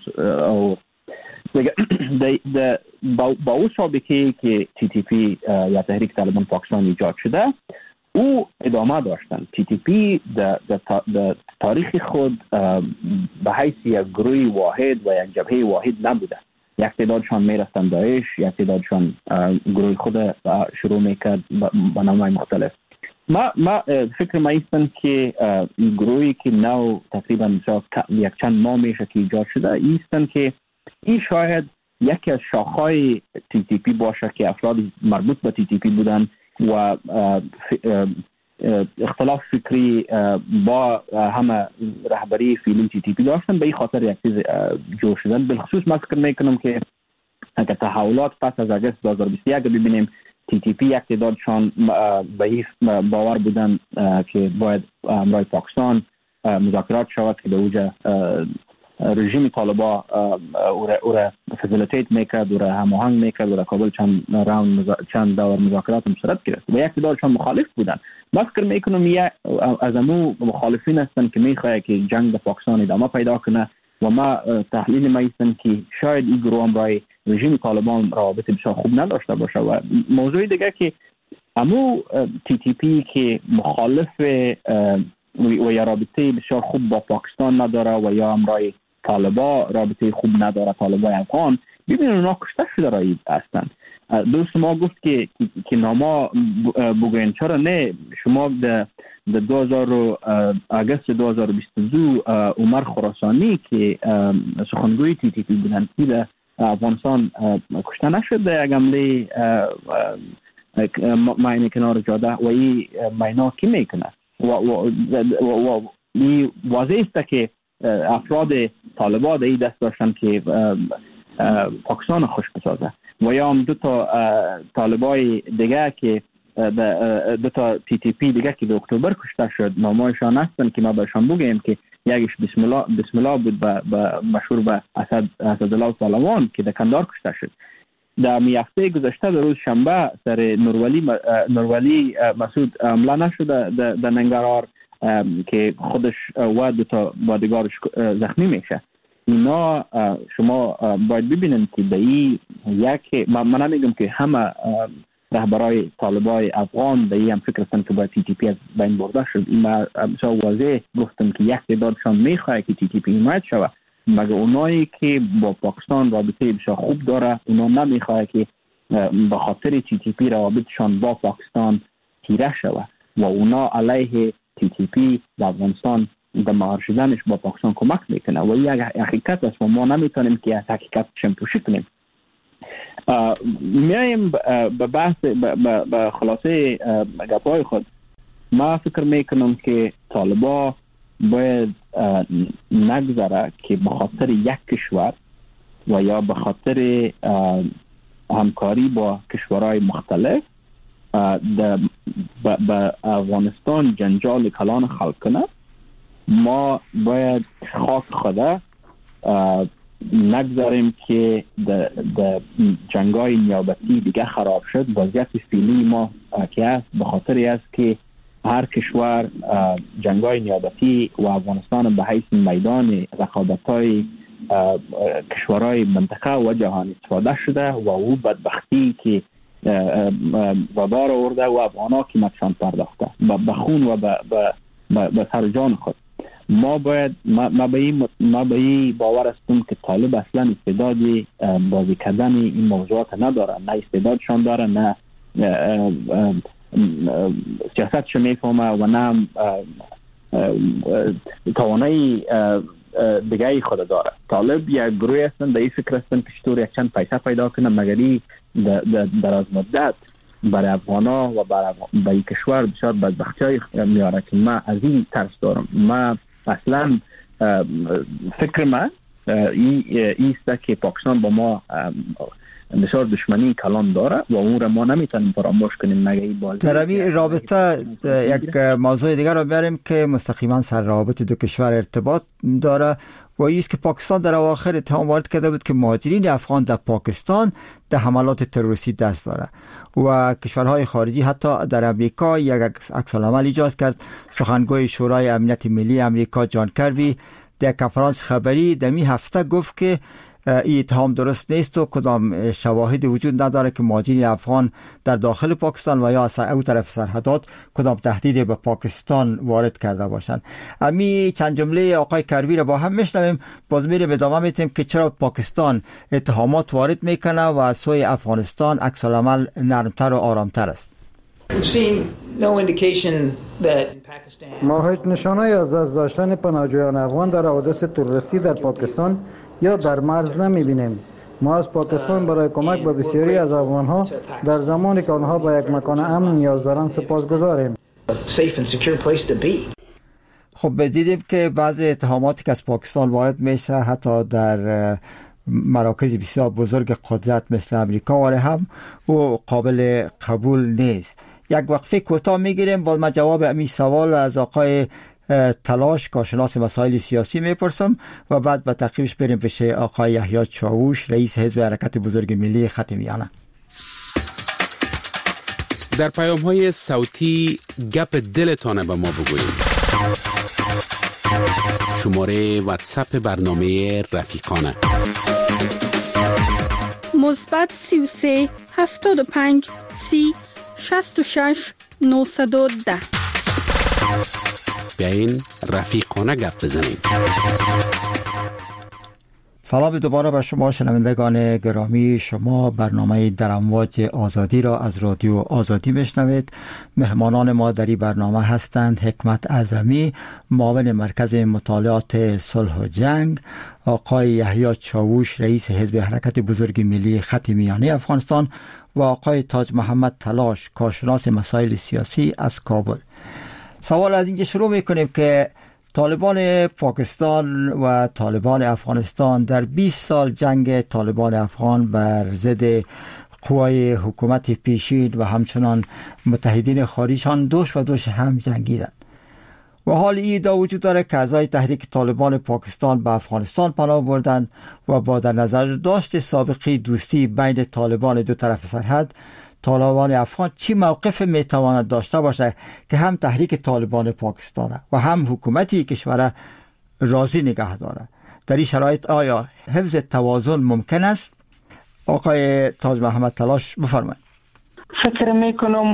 با او سابقه که TTP یا تحریک طالبان پاکستان ایجاد شده او ادامه داشتن. TTP در تاریخ خود به حیث یک گروه واحد و یک جبهه واحد نبوده. یک تعدادشان میرفتن داعش، یک تعدادشان گروه خود شروع میکرد با نامهای مختلف. ما فکر ما ایستن که این گروهی که نو تقریبا یک چند ماه میشه که ایجاد شده ایستن که این شاید یکی از شاخهای TTP باشه که افراد مربوط به TTP بودن و اختلاف فکری با همه رهبری فعلی TTP داشتن، به این خاطر یک چیز جور شدن. بالخصوص من فکر میکنم که اگر تحولات پس از اگست 2021 ببینیم TTP یک تعدادشان به باور بودن که باید امروی پاکستان مذاکرات شود که به اوجه رژیم طالبان او را فسیلیتیت میکرد، او را هماهنگ میکرد و در کابل چند دور مذاکرات هم صورت گرفت و یک تعدادشان مخالف بودن. من فکر میکنم از امو مخالفین هستن که میخواه که جنگ در پاکستان ادامه پیدا کنه و ما تحلیل ما ایستن که شاید این گروه هم برای رژیم طالبان روابط بسیار خوب نداشته باشه. و موضوع دیگه که امو TTP که مخالف و یا رابطه بسیار خوب با پاکستان نداره و یا امرای طالبان رابطه خوب نداره، طالبان افغان، ببینید اونا کشته شده رایی هستن. دوست ما گفت که ناما بگوین چرا نه شما در اگست 2022 عمر خراسانی که سخنگوی TTP بودن که در افغانستان کشته نشد در یک حمله ماین کنار جاده و این ماینا کی میکنه و واضح است که افراد طالبان در این دست داشتن که پاکستان خوش بسازه و یا هم دو تا طالبای دیگه که دو تا TTP دیگه که در اکتبر کشته شد نامایشان هستن که ما بهشان بگیم که یکیش بسم الله بود مشهور به اسدالله پهلوان که در کندهار کشته شد. در هفته گذشته در روز شنبه سر نورولی مسعود حمله نشده در ننگرهار که خودش و دو تا بادیگارش زخمی میشه. اینا شما باید ببینید که به این یک من نمیگم که همه رهبرای طالبای افغان به این هم فکر هستن که باید TTP از بین برده شد. این ما واضح گفتم که یک تعدادشان میخواه که TTP حمایت شود، مگر اونایی که با پاکستان رابطه بسیار خوب داره اونا نمیخواه که به خاطر TTP روابطشان با پاکستان تیره شود و اونا علیه TTP در افغانستان در مهار شدنش با پاکستان کمک میکنه و یک حقیقت است و ما نمیتونیم که از حقیقت شمپوشی کنیم. میایم به بحث به خلاصه گپای خود. ما فکر میکنم که طالبان باید نگذاره که به خاطر یک کشور و یا به خاطر همکاری با کشورهای مختلف به افغانستان جنجال کلان خلق کنه ما باید خاک خدا نگذاریم که د جنگای نیابتی دیگه خراب شد. وضعیت فعلی ما که است به خاطری است که هر کشور جنگای نیابتی و افغانستان به حیث میدان رقابت‌های کشورهای منطقه و جهان استفاده شده و او بدبختی که و بار آورده و افغانا قیمتشان پرداخته به خون و به سر جان خود. ما باید ما به این باور هستم که طالب اصلا استعداد بازی کردن این موضوعات نداره، نه استعدادشان داره، نه سیاستش میفهمه و نه توانایی دیگه خود داره. طالب یک گروه هستن در این فکر هستن که چطور یک چند پیسه پیدا کنه مگری در از مدت برای افغانا و برای کشور بسیار بدبختی میاره که ما از این ترس دارم. ما اصلا فکر من ایست که پاکستان با ما بسیار دشمنی کلان داره و اون را ما نمیتونیم فراموش کنیم مگه این بازی. در این رابطه یک موضوع دیگر رو بیاریم که مستقیما سر روابط دو کشور ارتباط داره و ایست که پاکستان در اواخر اتهام وارد کرده بود که مهاجرین افغان در پاکستان در حملات تروریستی دست داره و کشورهای خارجی حتی در امریکا یک عکس‌العمل ایجاد کرد. سخنگوی شورای امنیت ملی امریکا جان کربی در کنفرانس خبری دمی هفته گفت که این اتهام درست نیست و کدام شواهد وجود نداره که مهاجرین افغان در داخل پاکستان و یا او طرف سرحدات کدام تهدید به پاکستان وارد کرده باشند. امی چند جمله آقای کربی را با هم میشنویم، باز میریم ادامه میتیم که چرا پاکستان اتهامات وارد میکنه و از سوی افغانستان عکس العمل نرمتر و آرامتر است. ما هیچ نشانه‌ای از داشتن پناهجویان افغان در حوادث تروریستی در پاکستان یا در مرز نمی‌بینیم. ما از پاکستان برای کمک به بسیاری از افغان‌ها در زمانی که آنها به یک مکان امن نیاز دارند سپاسگزاریم. خب دیدیم که بعضی اتهاماتی که از پاکستان وارد میشه حتی در مراکز بسیار بزرگ قدرت مثل امریکا و هم و قابل قبول نیست. یک وقفه کوتاه میگیریم، باز من جواب همین سوال از آقای تلاش کارشناس مسائل سیاسی میپرسم و بعد به تعقیبش بریم پیش آقای یحیی چاووش رئیس حزب حرکت بزرگ ملی خط میانه. در پیام‌های صوتی گپ دلتان به ما بگویید. شماره واتساپ برنامه رفیقانه +33 75 30 66 910. بیاین رفیقانه گپ بزنیم. سلام دوباره به شما شنوندگان گرامی. شما برنامه در امواج آزادی را از رادیو آزادی میشنوید. مهمانان ما در این برنامه هستند حکمت اعظمی، معاون مرکز مطالعات صلح و جنگ، آقای یحیی چاووش رئیس حزب حرکت بزرگ ملی خط میانه افغانستان و آقای تاج محمد تلاش کارشناس مسائل سیاسی از کابل. سوال از اینجا شروع میکنیم که طالبان پاکستان و طالبان افغانستان در 20 سال جنگ طالبان افغان بر ضد قوای حکومت پیشین و همچنان متحدین خارجیشان دوش هم جنگیدند و حال این ادعا وجود داره که اعضای تحریک طالبان پاکستان به افغانستان پناه بردند و با در نظر داشت سابقه دوستی بین طالبان دو طرف سرحد، طالبان افغان چی موقف میتواند داشته باشه که هم تحریک طالبان پاکستان و هم حکومتی کشور راضی نگه داره؟ در این شرایط آیا حفظ توازن ممکن است؟ آقای تاج محمد تلاش بفرمایید. فکر میکنم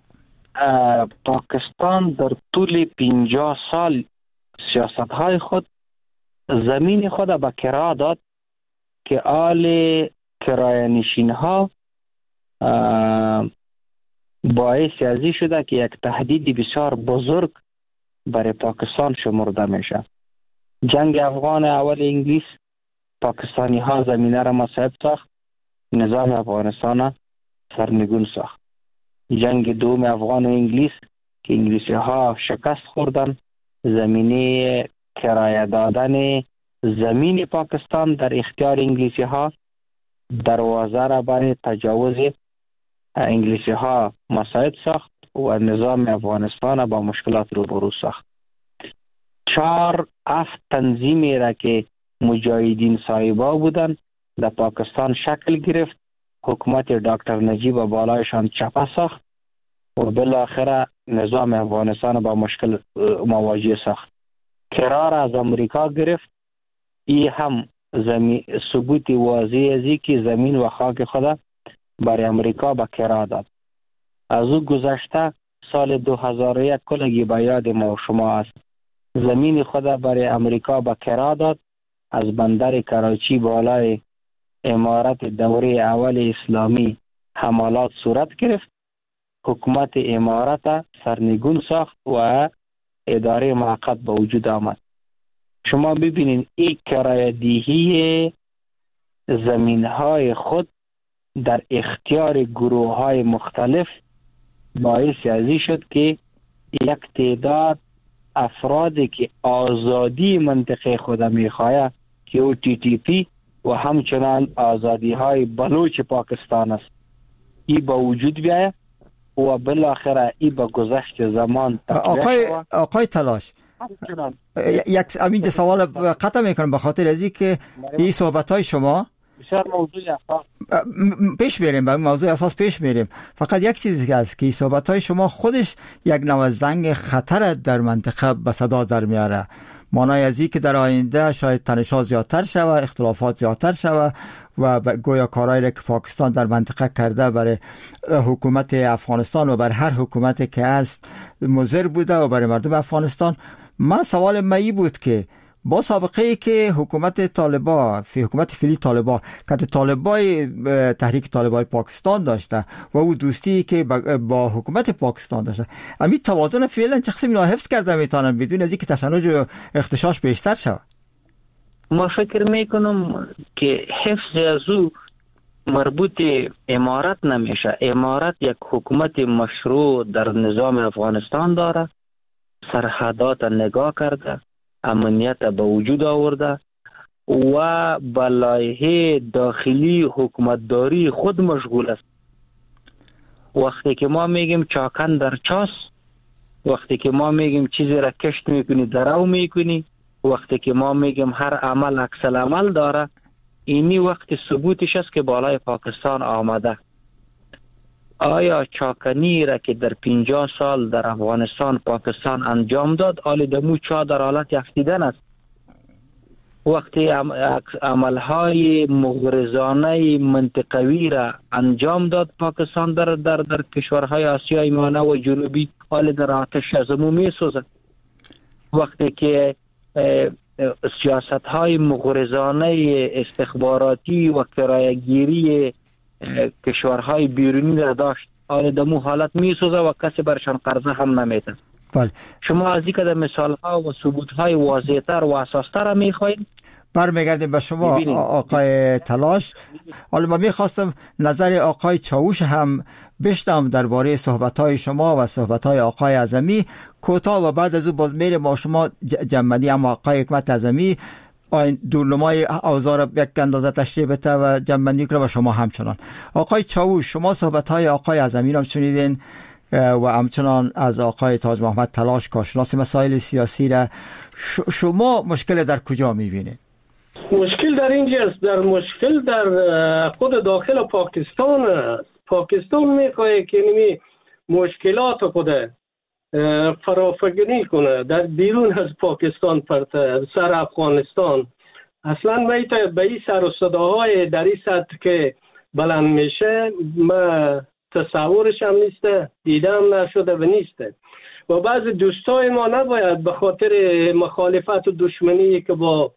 پاکستان در طول 50 سال سیاست های خود زمین خود به کرا داد که آل کرایه نشین ها باعث ازی شده که یک تهدید بسیار بزرگ برای پاکستان شمرده میشه. جنگ افغان اول انگلیس پاکستانی ها زمینه را مساعد ساخت، نظام افغانستان سرنگون ساخت. جنگ دوم افغان و انگلیس که انگلیسی ها شکست خوردن، زمینه کرایه دادن زمین پاکستان در اختیار انگلیسی ها دروازه را برای تجاوز انگلیسی ها مساعد ساخت و نظام افغانستان با مشکلات روبرو ساخت. 4-7 تنظیمی را که مجاهدین صاحبا بودن در پاکستان شکل گرفت. حکومت دکتر نجیب بالایشان چپه ساخت و بالاخره نظام افغانستان با مشکل مواجه ساخت. کرار از امریکا گرفت. ای هم ثبوت واضح ازی که زمین و خاک خدا برای امریکا به کرا داد. از او گذشته سال 2001 کلگی به یاد ما و شما است. زمین خدا برای امریکا به کرا داد. از بندر کراچی بالای امارت دوره اول اسلامی حملات صورت گرفت. حکومت امارت سرنگون ساخت و اداره موقت به وجود آمد. شما ببینید این کرایه‌دهی زمین‌های خود در اختیار گروه‌های مختلف باعث ازی شد که یک تعداد افرادی که آزادی منطقه خود می‌خواهد که او TTP و همچنان آزادی‌های بلوچ پاکستان است، این با وجود بیاید و بالاخره این با گذشت زمان آقای تلاش یک همینجا سوال قطع میکنم به خاطر ازی که این صحبت‌های شما بسیار موضوع اساس پیش میریم، به موضوع اساس پیش میریم. فقط یک چیزی که است که صحبت‌های شما خودش یک نوع زنگ خطر در منطقه به صدا در میاره. مانای ازی که در آینده شاید تنش‌ها زیادتر شود، اختلافات زیادتر شود و گویا کارهایی را که پاکستان در منطقه کرده برای حکومت افغانستان و بر هر حکومتی که است مضر بوده و برای مردم افغانستان. من سوال مایی بود که با سابقه ای که حکومت طالبان حکومت فعلی طالبان که طالبای تحریک طالبای پاکستان داشته و او دوستی که با حکومت پاکستان داشته، امی توازن فعلا چه قسمی را حفظ کرده میتونن بدون از اینکه تشنج و اختشاش بیشتر شود؟ ما فکر میکنم که حفظ از او مربوط امارت نمیشه. امارت یک حکومت مشروع در نظام افغانستان داره، سرحدات نگاه کرده، امنیت به وجود آورده و به لایحه داخلی حکومتداری خود مشغول است. وقتی که ما میگیم چاکن در چاس، وقتی که ما میگیم چیزی را کشت میکنی درو میکنی، وقتی که ما میگیم هر عمل عکس العمل داره، اینی وقت ثبوتش است که بالای پاکستان آمده. آیا چاکنی را که در 50 سال در افغانستان پاکستان انجام داد آل دمو چا در حالت یفتیدن است؟ وقتی عملهای مغرضانه منطقوی را انجام داد پاکستان در کشورهای آسیای میانه و جنوبی، آل در آتش از امو می سوزد. وقتی که سیاست های مغرضانه استخباراتی و کرایه‌گیری کشورهای بیرونی را داشت، آل دمو حالت می سوزه و کسی برشان قرضه هم نمیده. شما از اینکه در مثال ها و ثبوت های واضح تر و اساس تر می خواهید. برمیگردیم به شما آقای تلاش. حالا من میخواستم نظر آقای چاوش هم بشنوم درباره صحبت های شما و صحبت های آقای اعظمی کوتاه و بعد از او باز میریم با شما جنبندی. اما آقای حکمت اعظمی دورنمای اوضاع یک اندازه تشریح بده و جنبندی کنه و شما همچنان. آقای چاوش، شما صحبت های آقای اعظمی را شنیدین و همچنان از آقای تاج محمد تلاش کارشناس مسائل سیاسی را. شما مشکل در کجا میبینید؟ مشکل در اینجاست، در مشکل در خود داخل پاکستان است. پاکستان میخواه که نمی مشکلات خود فرافکنی کنه در بیرون از پاکستان سر افغانستان. اصلا میتونه به این سر و صداهای در این سطح که بلند میشه ما تصورش هم نیسته، دیدم نشده و نیسته. و بعض دوستای ما نباید به خاطر مخالفت و دشمنی که با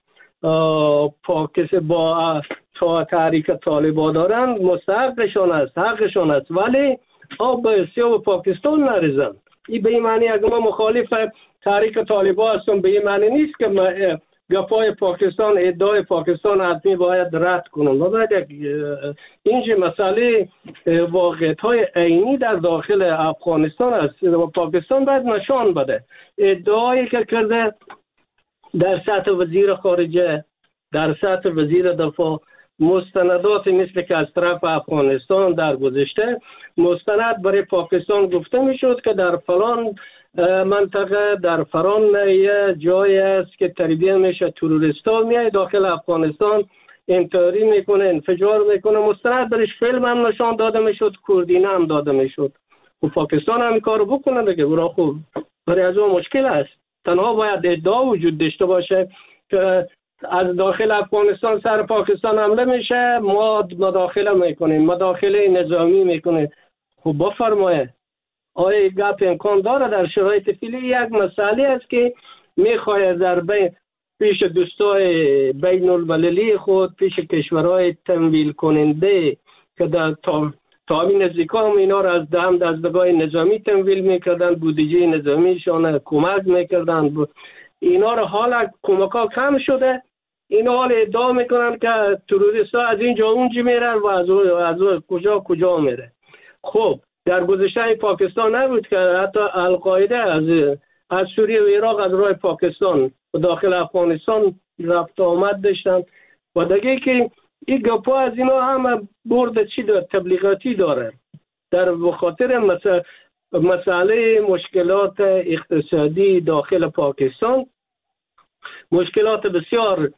تحریک طالبان دارن مستحقشان است، حقشان است، ولی آب به سیاه پاکستان نریزن. این به این معنی اگر ما مخالف تحریک طالبان هستم به این معنی نیست که گپای پاکستان، ادعای پاکستان حتمی باید رد کنم. و باید اینجا مسئله واقعیت های عینی در داخل افغانستان است و پاکستان باید نشان بده. ادعایی که کرده در سطح وزیر خارجه، در سطح وزیر دفاع، مستندات مثل که از طرف افغانستان در گذشته مستند برای پاکستان گفته می شد که در فلان منطقه در فران یه جایی است که تربیه میشه تروریستا، میای داخل افغانستان انتحاری میکنه، انفجار میکنه، مستند برش فیلم هم نشان داده میشد، کوردینه هم داده میشد. و پاکستان هم این کارو بکنه دیگه. برای خوب برای از اون مشکل است. تنها باید ادعا وجود داشته باشه که از داخل افغانستان سر پاکستان حمله میشه، ما مداخله میکنیم، مداخله نظامی میکنه. خب بفرمایه آیا گپ امکان داره؟ در شرایط فعلی یک مسئله است که میخواه در پیش دوستای بین المللی خود، پیش کشورهای تمویل کننده که در تامین نزدیکا هم اینا را از دستگاه نظامی تمویل میکردن، بودجه نظامیشان کمک میکردن، اینا را حالا کمک ها کم شده. اینا حال ادعا میکنن که تروریست ها از اینجا اونجا میرن و از کجا میره. خب در گذشته پاکستان نبود که حتی القاعده از سوریه و عراق از راه پاکستان و داخل افغانستان رفت آمد داشتن و دیگه که این گپا از اینا هم برد چی داره، تبلیغاتی داره. در بخاطر مسئله مشکلات اقتصادی داخل پاکستان، مشکلات بسیار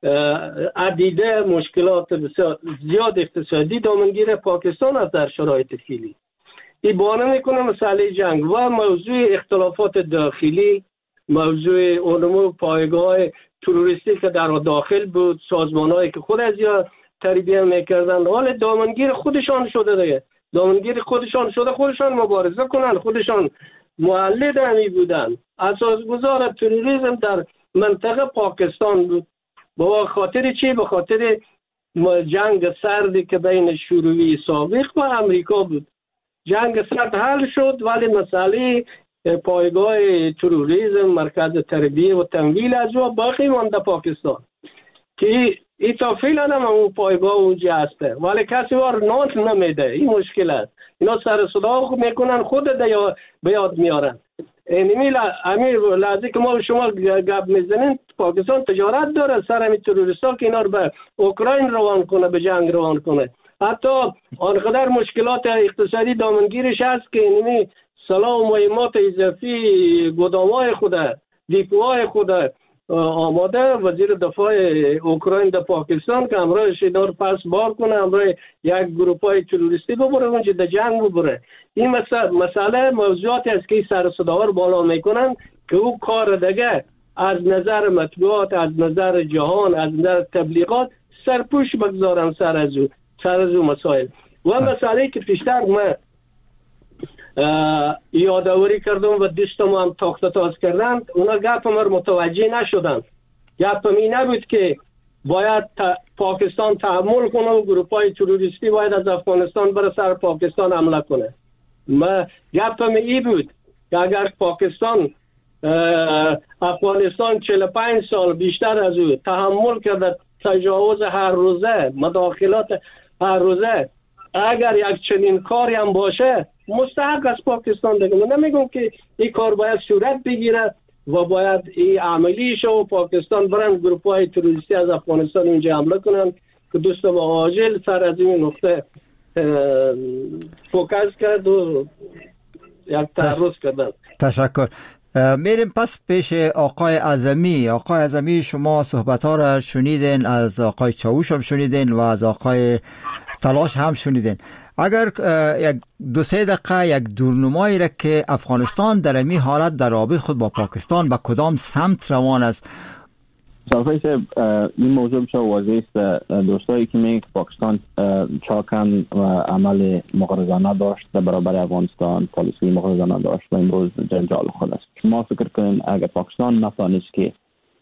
عدیده، مشکلات بسیار زیاد اقتصادی دامنگیر پاکستان است در شرایط فعلی. این بانه میکنه مسئله جنگ و موضوع اختلافات داخلی، موضوع علوم پایگاه تروریستی که در داخل بود، سازمانهایی که خود از یا تربیه میکردن، حال دامنگیر خودشان شده دیگه. دامنگیر خودشان شده، خودشان مبارزه کنن، خودشان مولد همی بودن. اساسگذار تروریسم در منطقه پاکستان بود. با خاطر چی؟ به خاطر جنگ سردی که بین شوروی سابق و امریکا بود. جنگ سرد حل شد ولی مسئله پایگاه تروریسم، مرکز تربیه و تمویل از او باقی مانده پاکستان که این تا فعلا هم اون پایگاه اونجا هسته ولی کسی وار نوت نمیده. این مشکل است. اینا سر صدا میکنن، خود به یاد میارن. امیر لحظه که ما شما گپ میزنین، پاکستان تجارت داره سر همین تروریستا که اینا رو به اوکراین روان کنه، به جنگ روان کنه. حتی آنقدر مشکلات اقتصادی دامنگیرش هست که اینمی سلاح و مهمات اضافی گدامای خود، دیپوهای خود آماده. وزیر دفاع اوکراین در پاکستان که امروز اینا رو پس بار کنه، امروز یک گروپای تروریستی ببره اونجا در جنگ ببره. این مسئله موضوعاتی است که سر صدا رو بالا میکنن که او کار دیگه از نظر مطبوعات، از نظر جهان، از نظر تبلیغات سرپوش بگذارن سر از او مسائل. و مسئله که پیشتر من یادآوری کردم و دوستم هم تاخت تاز کردن، اونا گپ ما متوجه نشدن. گپ می نبود که باید پاکستان تحمل کنه و گروپای تروریستی باید از افغانستان بر سر پاکستان حمله کنه. گپ می بود که اگر پاکستان افغانستان 45 سال بیشتر از او تحمل کرده تجاوز هر روزه، مداخلات هر روزه، اگر یک چنین کاری هم باشه مستحق از پاکستان دیگه. من نمیگم که این کار باید صورت بگیره و باید این عملی شه و پاکستان برن گروپ‌های تروریستی از افغانستان اینجا حمله کنن که دوستم عاجل سر از این نقطه فوکس کرد و یک تعرض کردن. تشکر. میریم پس پیش آقای اعظمی. آقای اعظمی، شما صحبت ها را شنیدین، از آقای چاوش هم شنیدین و از آقای تلاش هم شنیدین. اگر یک 2-3 دقیقه یک دورنمایی را که افغانستان در این حالت در رابطه خود با پاکستان به کدام سمت روان است؟ صافی صاحب، این موضوع بسیار واضح است. دوستایی که میگن که پاکستان چاکن و عمل مغرضانه داشت در برابر افغانستان، پالیسی مغرضانه داشت و امروز جنجال خود است. شما فکر کنین اگر پاکستان نتوانست که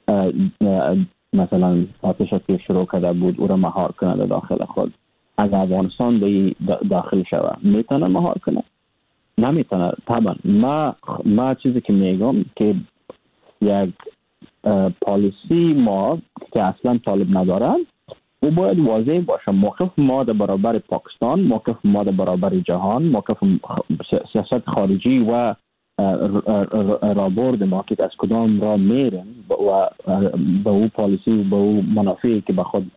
مثلا آتش که شروع کرده بود او را مهار کنه داخل خود، اگر افغانستان به داخل شود میتونه مهار کنه؟ نمیتونه. طبعا ما چیزی که میگم که یک پالیسی ما که اصلا طالب ندارن او باید واضح باشه. موقف ما در برابر پاکستان، موقف ما در برابر جهان، موقف سیاست خارجی و رابرد ما که از کدام را میریم و به او پالیسی و به او منافعی که به خود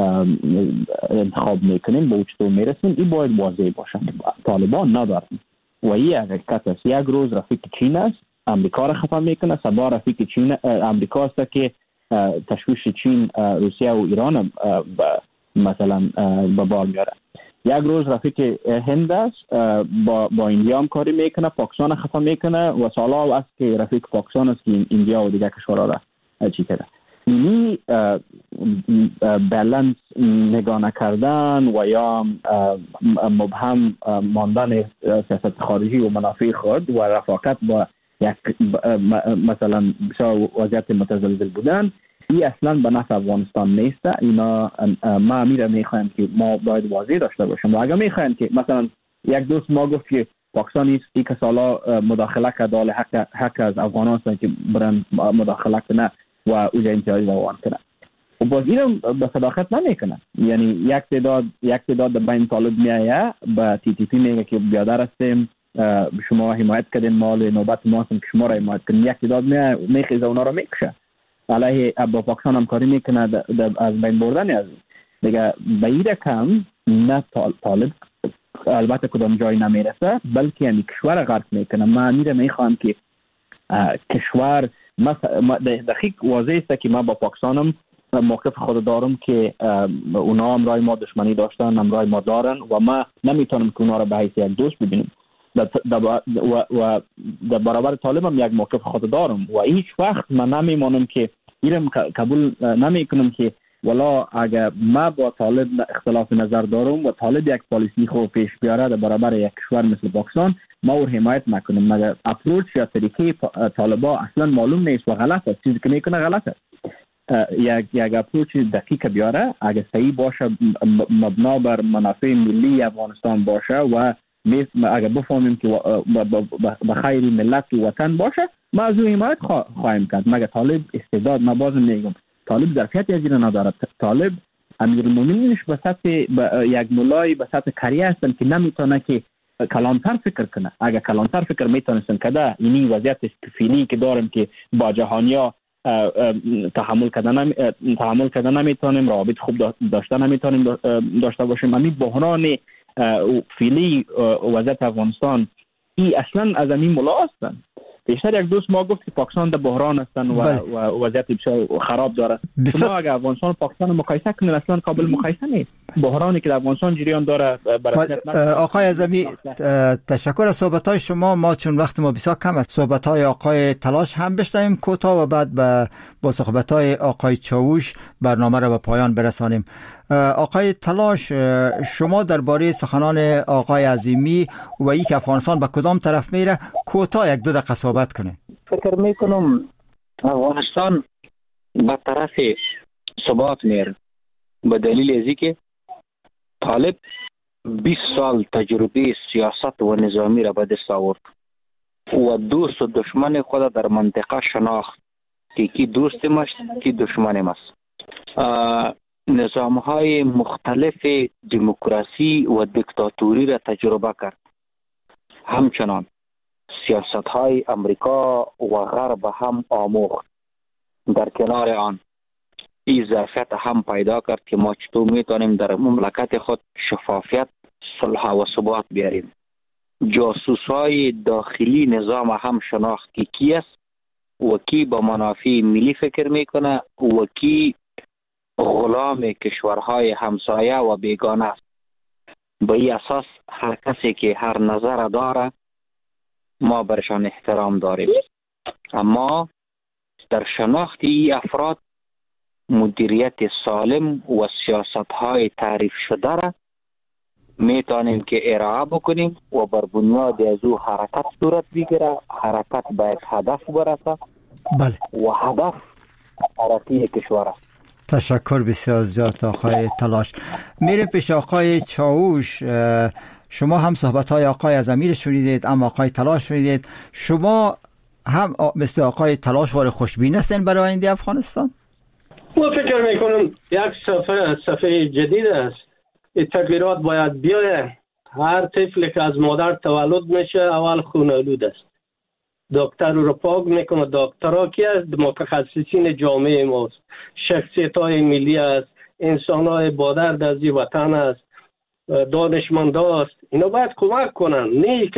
انتخاب میکنیم به او چطور میرسیم، این باید واضح باشه. طالبان ندارن. و این حقیقت است. یک روز رفیق چین است، امریکا را خفه میکنه، صبح رفیق چین امریکا است که تشویش چین، روسیه و ایران مثلا به بار میاره. یک روز رفیق هند است، با ایندیا هم کاری میکنه، پاکستان خفه میکنه و سالا است که رفیق پاکستان است که ایندیا و دیگه کشورها را چی کرده. اینی بالانس نگاه نکردن و یا مبهم ماندن سیاست خارجی و منافع خود و رفاقت با یک مثلا وضعیت متزلزل بودن، این اصلا به نفع افغانستان نیست. اینا ما امیر میخوایم که ما باید واضح داشته باشیم. و اگر میخوایم که مثلا یک دوست ما گفت که پاکستان است که سالا مداخله کرده، حق از افغانستان که برن مداخله کنه و اوجه امتیازی دوان کنه و باز اینم به صداقت نمیکنه. یعنی یک تعداد بین طالب میایه به تی تی پی میگه که بیادر هستیم، شما حمایت کردین، مال نوبت ما هستیم که شما را حمایت کنین. یک تعداد میخیزه اونا را میکشه، علیه با پاکستان هم کاری میکنه از بین بردن از دیگه. به این رقم نه طالب البته کدام جای نمیرسه، بلکه یعنی کشور غرق میکنه. من میخوام که کشور دقیق واضح است که ما با پاکستانم موقف خود دارم که اونا هم رای ما دشمنی داشتن، هم رای ما دارن و ما نمیتونم که اونا را به حیث یک دوست ببینیم و در برابر طالب هم یک موقف خود دارم و هیچ وقت من نمیمانم که ایرم قبول نمیکنم که ولا اگر ما با طالب اختلاف نظر دارم و طالب یک پالیسی خوب پیش بیاره در برابر یک کشور مثل پاکستان، ما او حمایت نکنیم. مگر اپروچ یا طریقه طالبا اصلا معلوم نیست و غلط است. چیزی که میکنه غلط است. یک اپروچ دقیق بیاره، اگر صحیح باشه، مبنا بر منافع ملی افغانستان باشه و اگر بفهمیم که به خیر ملت و وطن باشه، ما از او حمایت خواهیم کرد. مگر طالب استعداد، ما بازم میگم طالب ظرفیت از این نداره. طالب امیرالمومنینش به سطح یک مولای به سطح کریه هستن که نمیتونه که کلانتر فکر کنه. اگر کلانتر فکر میتونستن کده، اینی وضعیت فعلی که داریم که با جهانیا تحمل کردن نمیتونیم، روابط خوب داشته نمیتونیم داشته باشیم. همین بحران فعلی وضعیت افغانستان این اصلا از همین مولا هستن. بیشتر یک دوست ما گفت که پاکستان در بحران هستن و وضعیت بسیار خراب داره. شما اگر افغانستان و پاکستان مقایسه کنید اصلا قابل مقایسه نیست. بحرانی که در افغانستان جریان داره آقای اعظمی، تشکر از صحبت‌های شما. ما چون وقت ما بسیار کم است، صحبت‌های آقای تلاش هم بشنویم کوتاه و بعد با صحبت‌های آقای چاووش برنامه را به پایان برسانیم. آقای تلاش، شما درباره سخنان آقای عظیمی و اینکه افغانستان به کدام طرف میره کوتاه یک دو دقیقه صحبت کنه. فکر میکنم افغانستان به طرف ثبات میره به دلیل ازی که طالب 20 سال تجربه سیاست و نظامی را به دست آورد و دوست و دشمن خود در منطقه شناخت که کی دوست ماست کی دشمن ماست. نظام‌های مختلف دموکراسی و دیکتاتوری را تجربه کرد. همچنان سیاست‌های امریکا و غرب هم آموخت. در کنار آن این ظرفیت هم پیدا کرد که ما چطور میتونیم در مملکت خود شفافیت، صلح و ثبات بیاریم. جاسوس‌های داخلی نظام هم شناخت که کی است و کی با منافع ملی فکر میکنه و کی غلام کشورهای همسایه و بیگانه است. به این اساس هر کسی که هر نظر داره ما برشان احترام داریم، اما در شناخت این افراد مدیریت سالم و سیاست‌های تعریف شده را میتونیم که ارائه بکنیم و بر بنیاد از او حرکت صورت بگیره. حرکت باید هدف برسه. بله. و هدف حرکتی کشور است. تشکر بسیار زیاد آقای تلاش. میره پیش آقای چاووش. شما هم صحبت‌های آقای عظمی شنیدید، اما آقای تلاش شنیدید. شما هم مثل آقای تلاش وارد خوشبین هستین برای آینده افغانستان؟ من فکر میکنم یک صفحه جدید است. این تغییرات باید بیاید. هر طفلی که از مادر تولد میشه اول خون‌آلود است. دکتر رو پاک میکنه. دکترها کی است؟ متخصصین جامعه ماست، شخصیت‌های ملی است، انسان‌های با درد از وطن است، دانشمندان است. اینا باید کمک کنن، نه که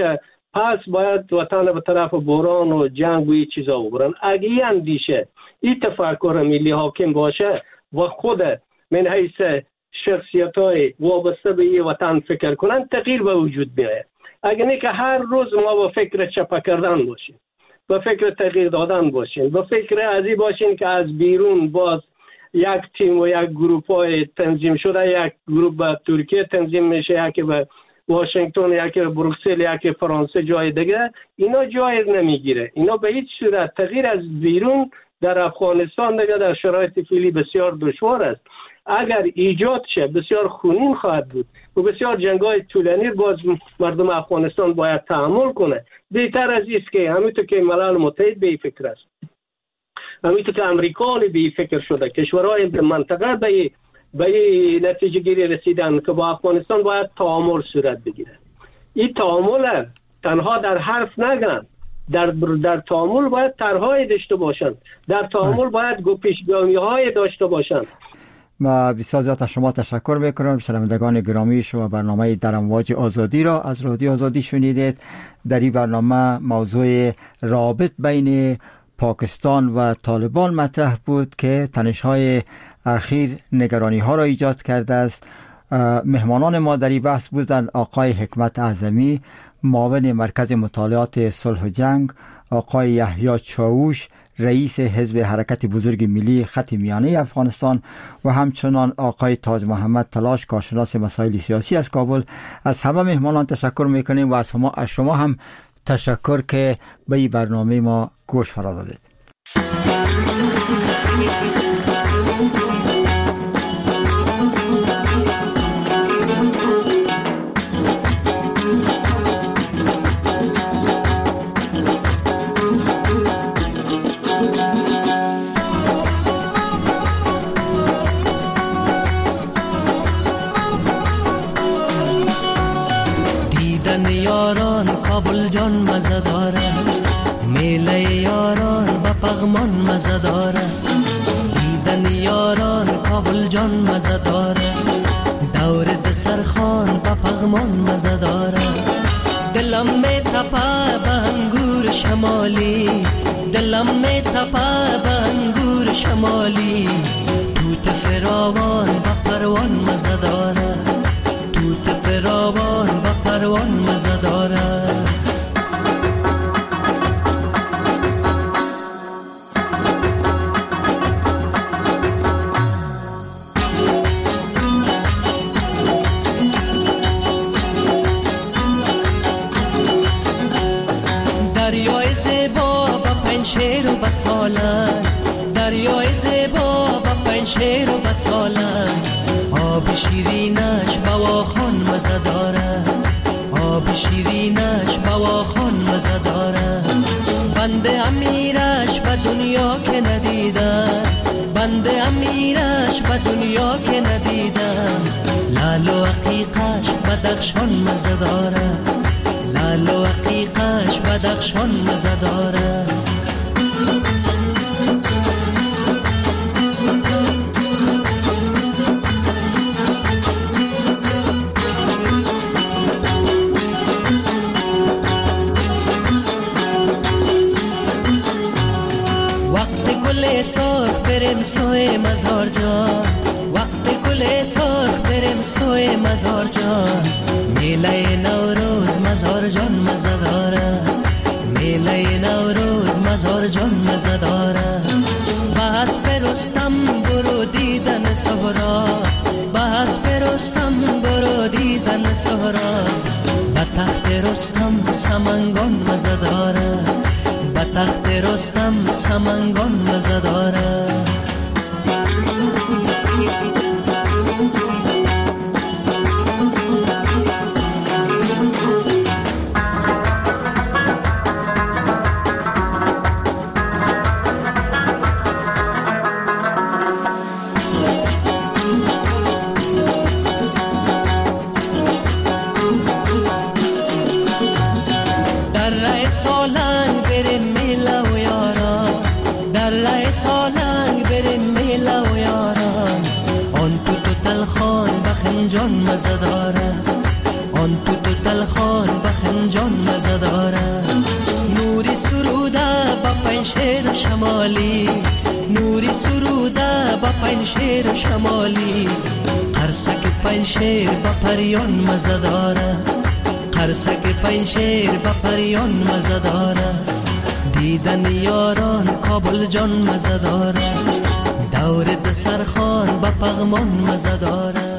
پس باید وطن به طرف بحران و جنگ و این چیزا ببرن. اگه این اندیشه این تفکر ملی حاکم باشه و خود من حیث شخصیت‌های وابسته به این وطن فکر کنن، تغییر به وجود میاد. اگه نه که هر روز ما با فکر چپه کردن باشیم، با فکر تغییر دادن باشیم، با فکر ازی باشیم که از بیرون باز یک تیم و یک گروپ‌های تنظیم شده، یک گروپ به ترکیه تنظیم میشه، یکی به واشنگتن، یکی به بروکسل، یکی فرانسه، جای دیگه، اینا جای نمیگیره. اینا به هیچ صورت تغییر از بیرون در افغانستان دیگه در شرایط فعلی بسیار دشوار است. اگر ایجاد شه بسیار خونین خواهد بود و بسیار جنگ‌های طولانی باز مردم افغانستان باید تحمل کنه. بهتر از است که همینطور که ملل متحد به فکر است، همینطور که امریکا به فکر شده، کشورهای منطقه به نتیجه گیری رسیدن که با افغانستان باید تعامل صورت بگیره. این تعامل تنها در حرف نگن، در تعامل باید طرح‌های داشته باشند، در تعامل باید پیشگامی‌های داشته باشند. ما بسیار زیاد از شما تشکر میکنم. شنوندگان گرامی، شما برنامه در امواج آزادی را از رادیو آزادی شنیدید. در این برنامه موضوع رابط بین پاکستان و طالبان مطرح بود که تنش‌های اخیر نگرانی ها را ایجاد کرده است. مهمانان ما در این بحث بودند آقای حکمت اعظمی، معاون مرکز مطالعات صلح و جنگ، آقای یحیی چاوش، رئیس حزب حرکت بزرگ ملی خط میانه افغانستان و همچنان آقای تاج محمد تلاش، کارشناس مسائل سیاسی از کابل. از همه مهمانان تشکر میکنیم و از شما هم تشکر که به این برنامه ما گوش فرا دادید. یاران کابل جان مزه داره، میله یاران با پغمان مزه داره. دیدن یاران کابل جان مزه داره، دور دسرخان با پغمان مزه داره. دلم می تپه به انگور شمالی، دلم می تپه به انگور شمالی. توت فراوان با پروان مزه داره، توت فراوان با پروان مزه داره. دریای زیبا با پنشیر و بسالن، دریای زیبا با پنشیر و بسالن. آب شیرینش بواخان مزه داره، آب شیرینش بواخان مزه داره. بنده امیرش به دنیا که ندیدم، بنده امیرش به دنیا که ندیدم. لال و عقیقش بدخشان مزه داره، لال و عقیقش بدخشان مزه داره. سرخ بریم سوی مزار جان، وقت گل سرخ بریم سوی مزار جان. میله نوروز مزار جان مزه داره، میله نوروز مزار جان مزه داره. بحث برستم برو دیدن سهرا، بحث برستم برو دیدن سهرا. به تخت رستم سمنگان مزه داره، به تخت رستم سمنگان مزه داره. جان مزه داره، آن تو خان بخنجان مزه داره. نوری سروده با پنشیر شمالی، نوری سروده با پنشیر شمالی. قرصک پنشیر با پریان مزه داره، قرصک پنشیر با پریان مزه داره. دیدن یاران کابل جان مزه داره، دور دسرخان با پغمان مزه داره.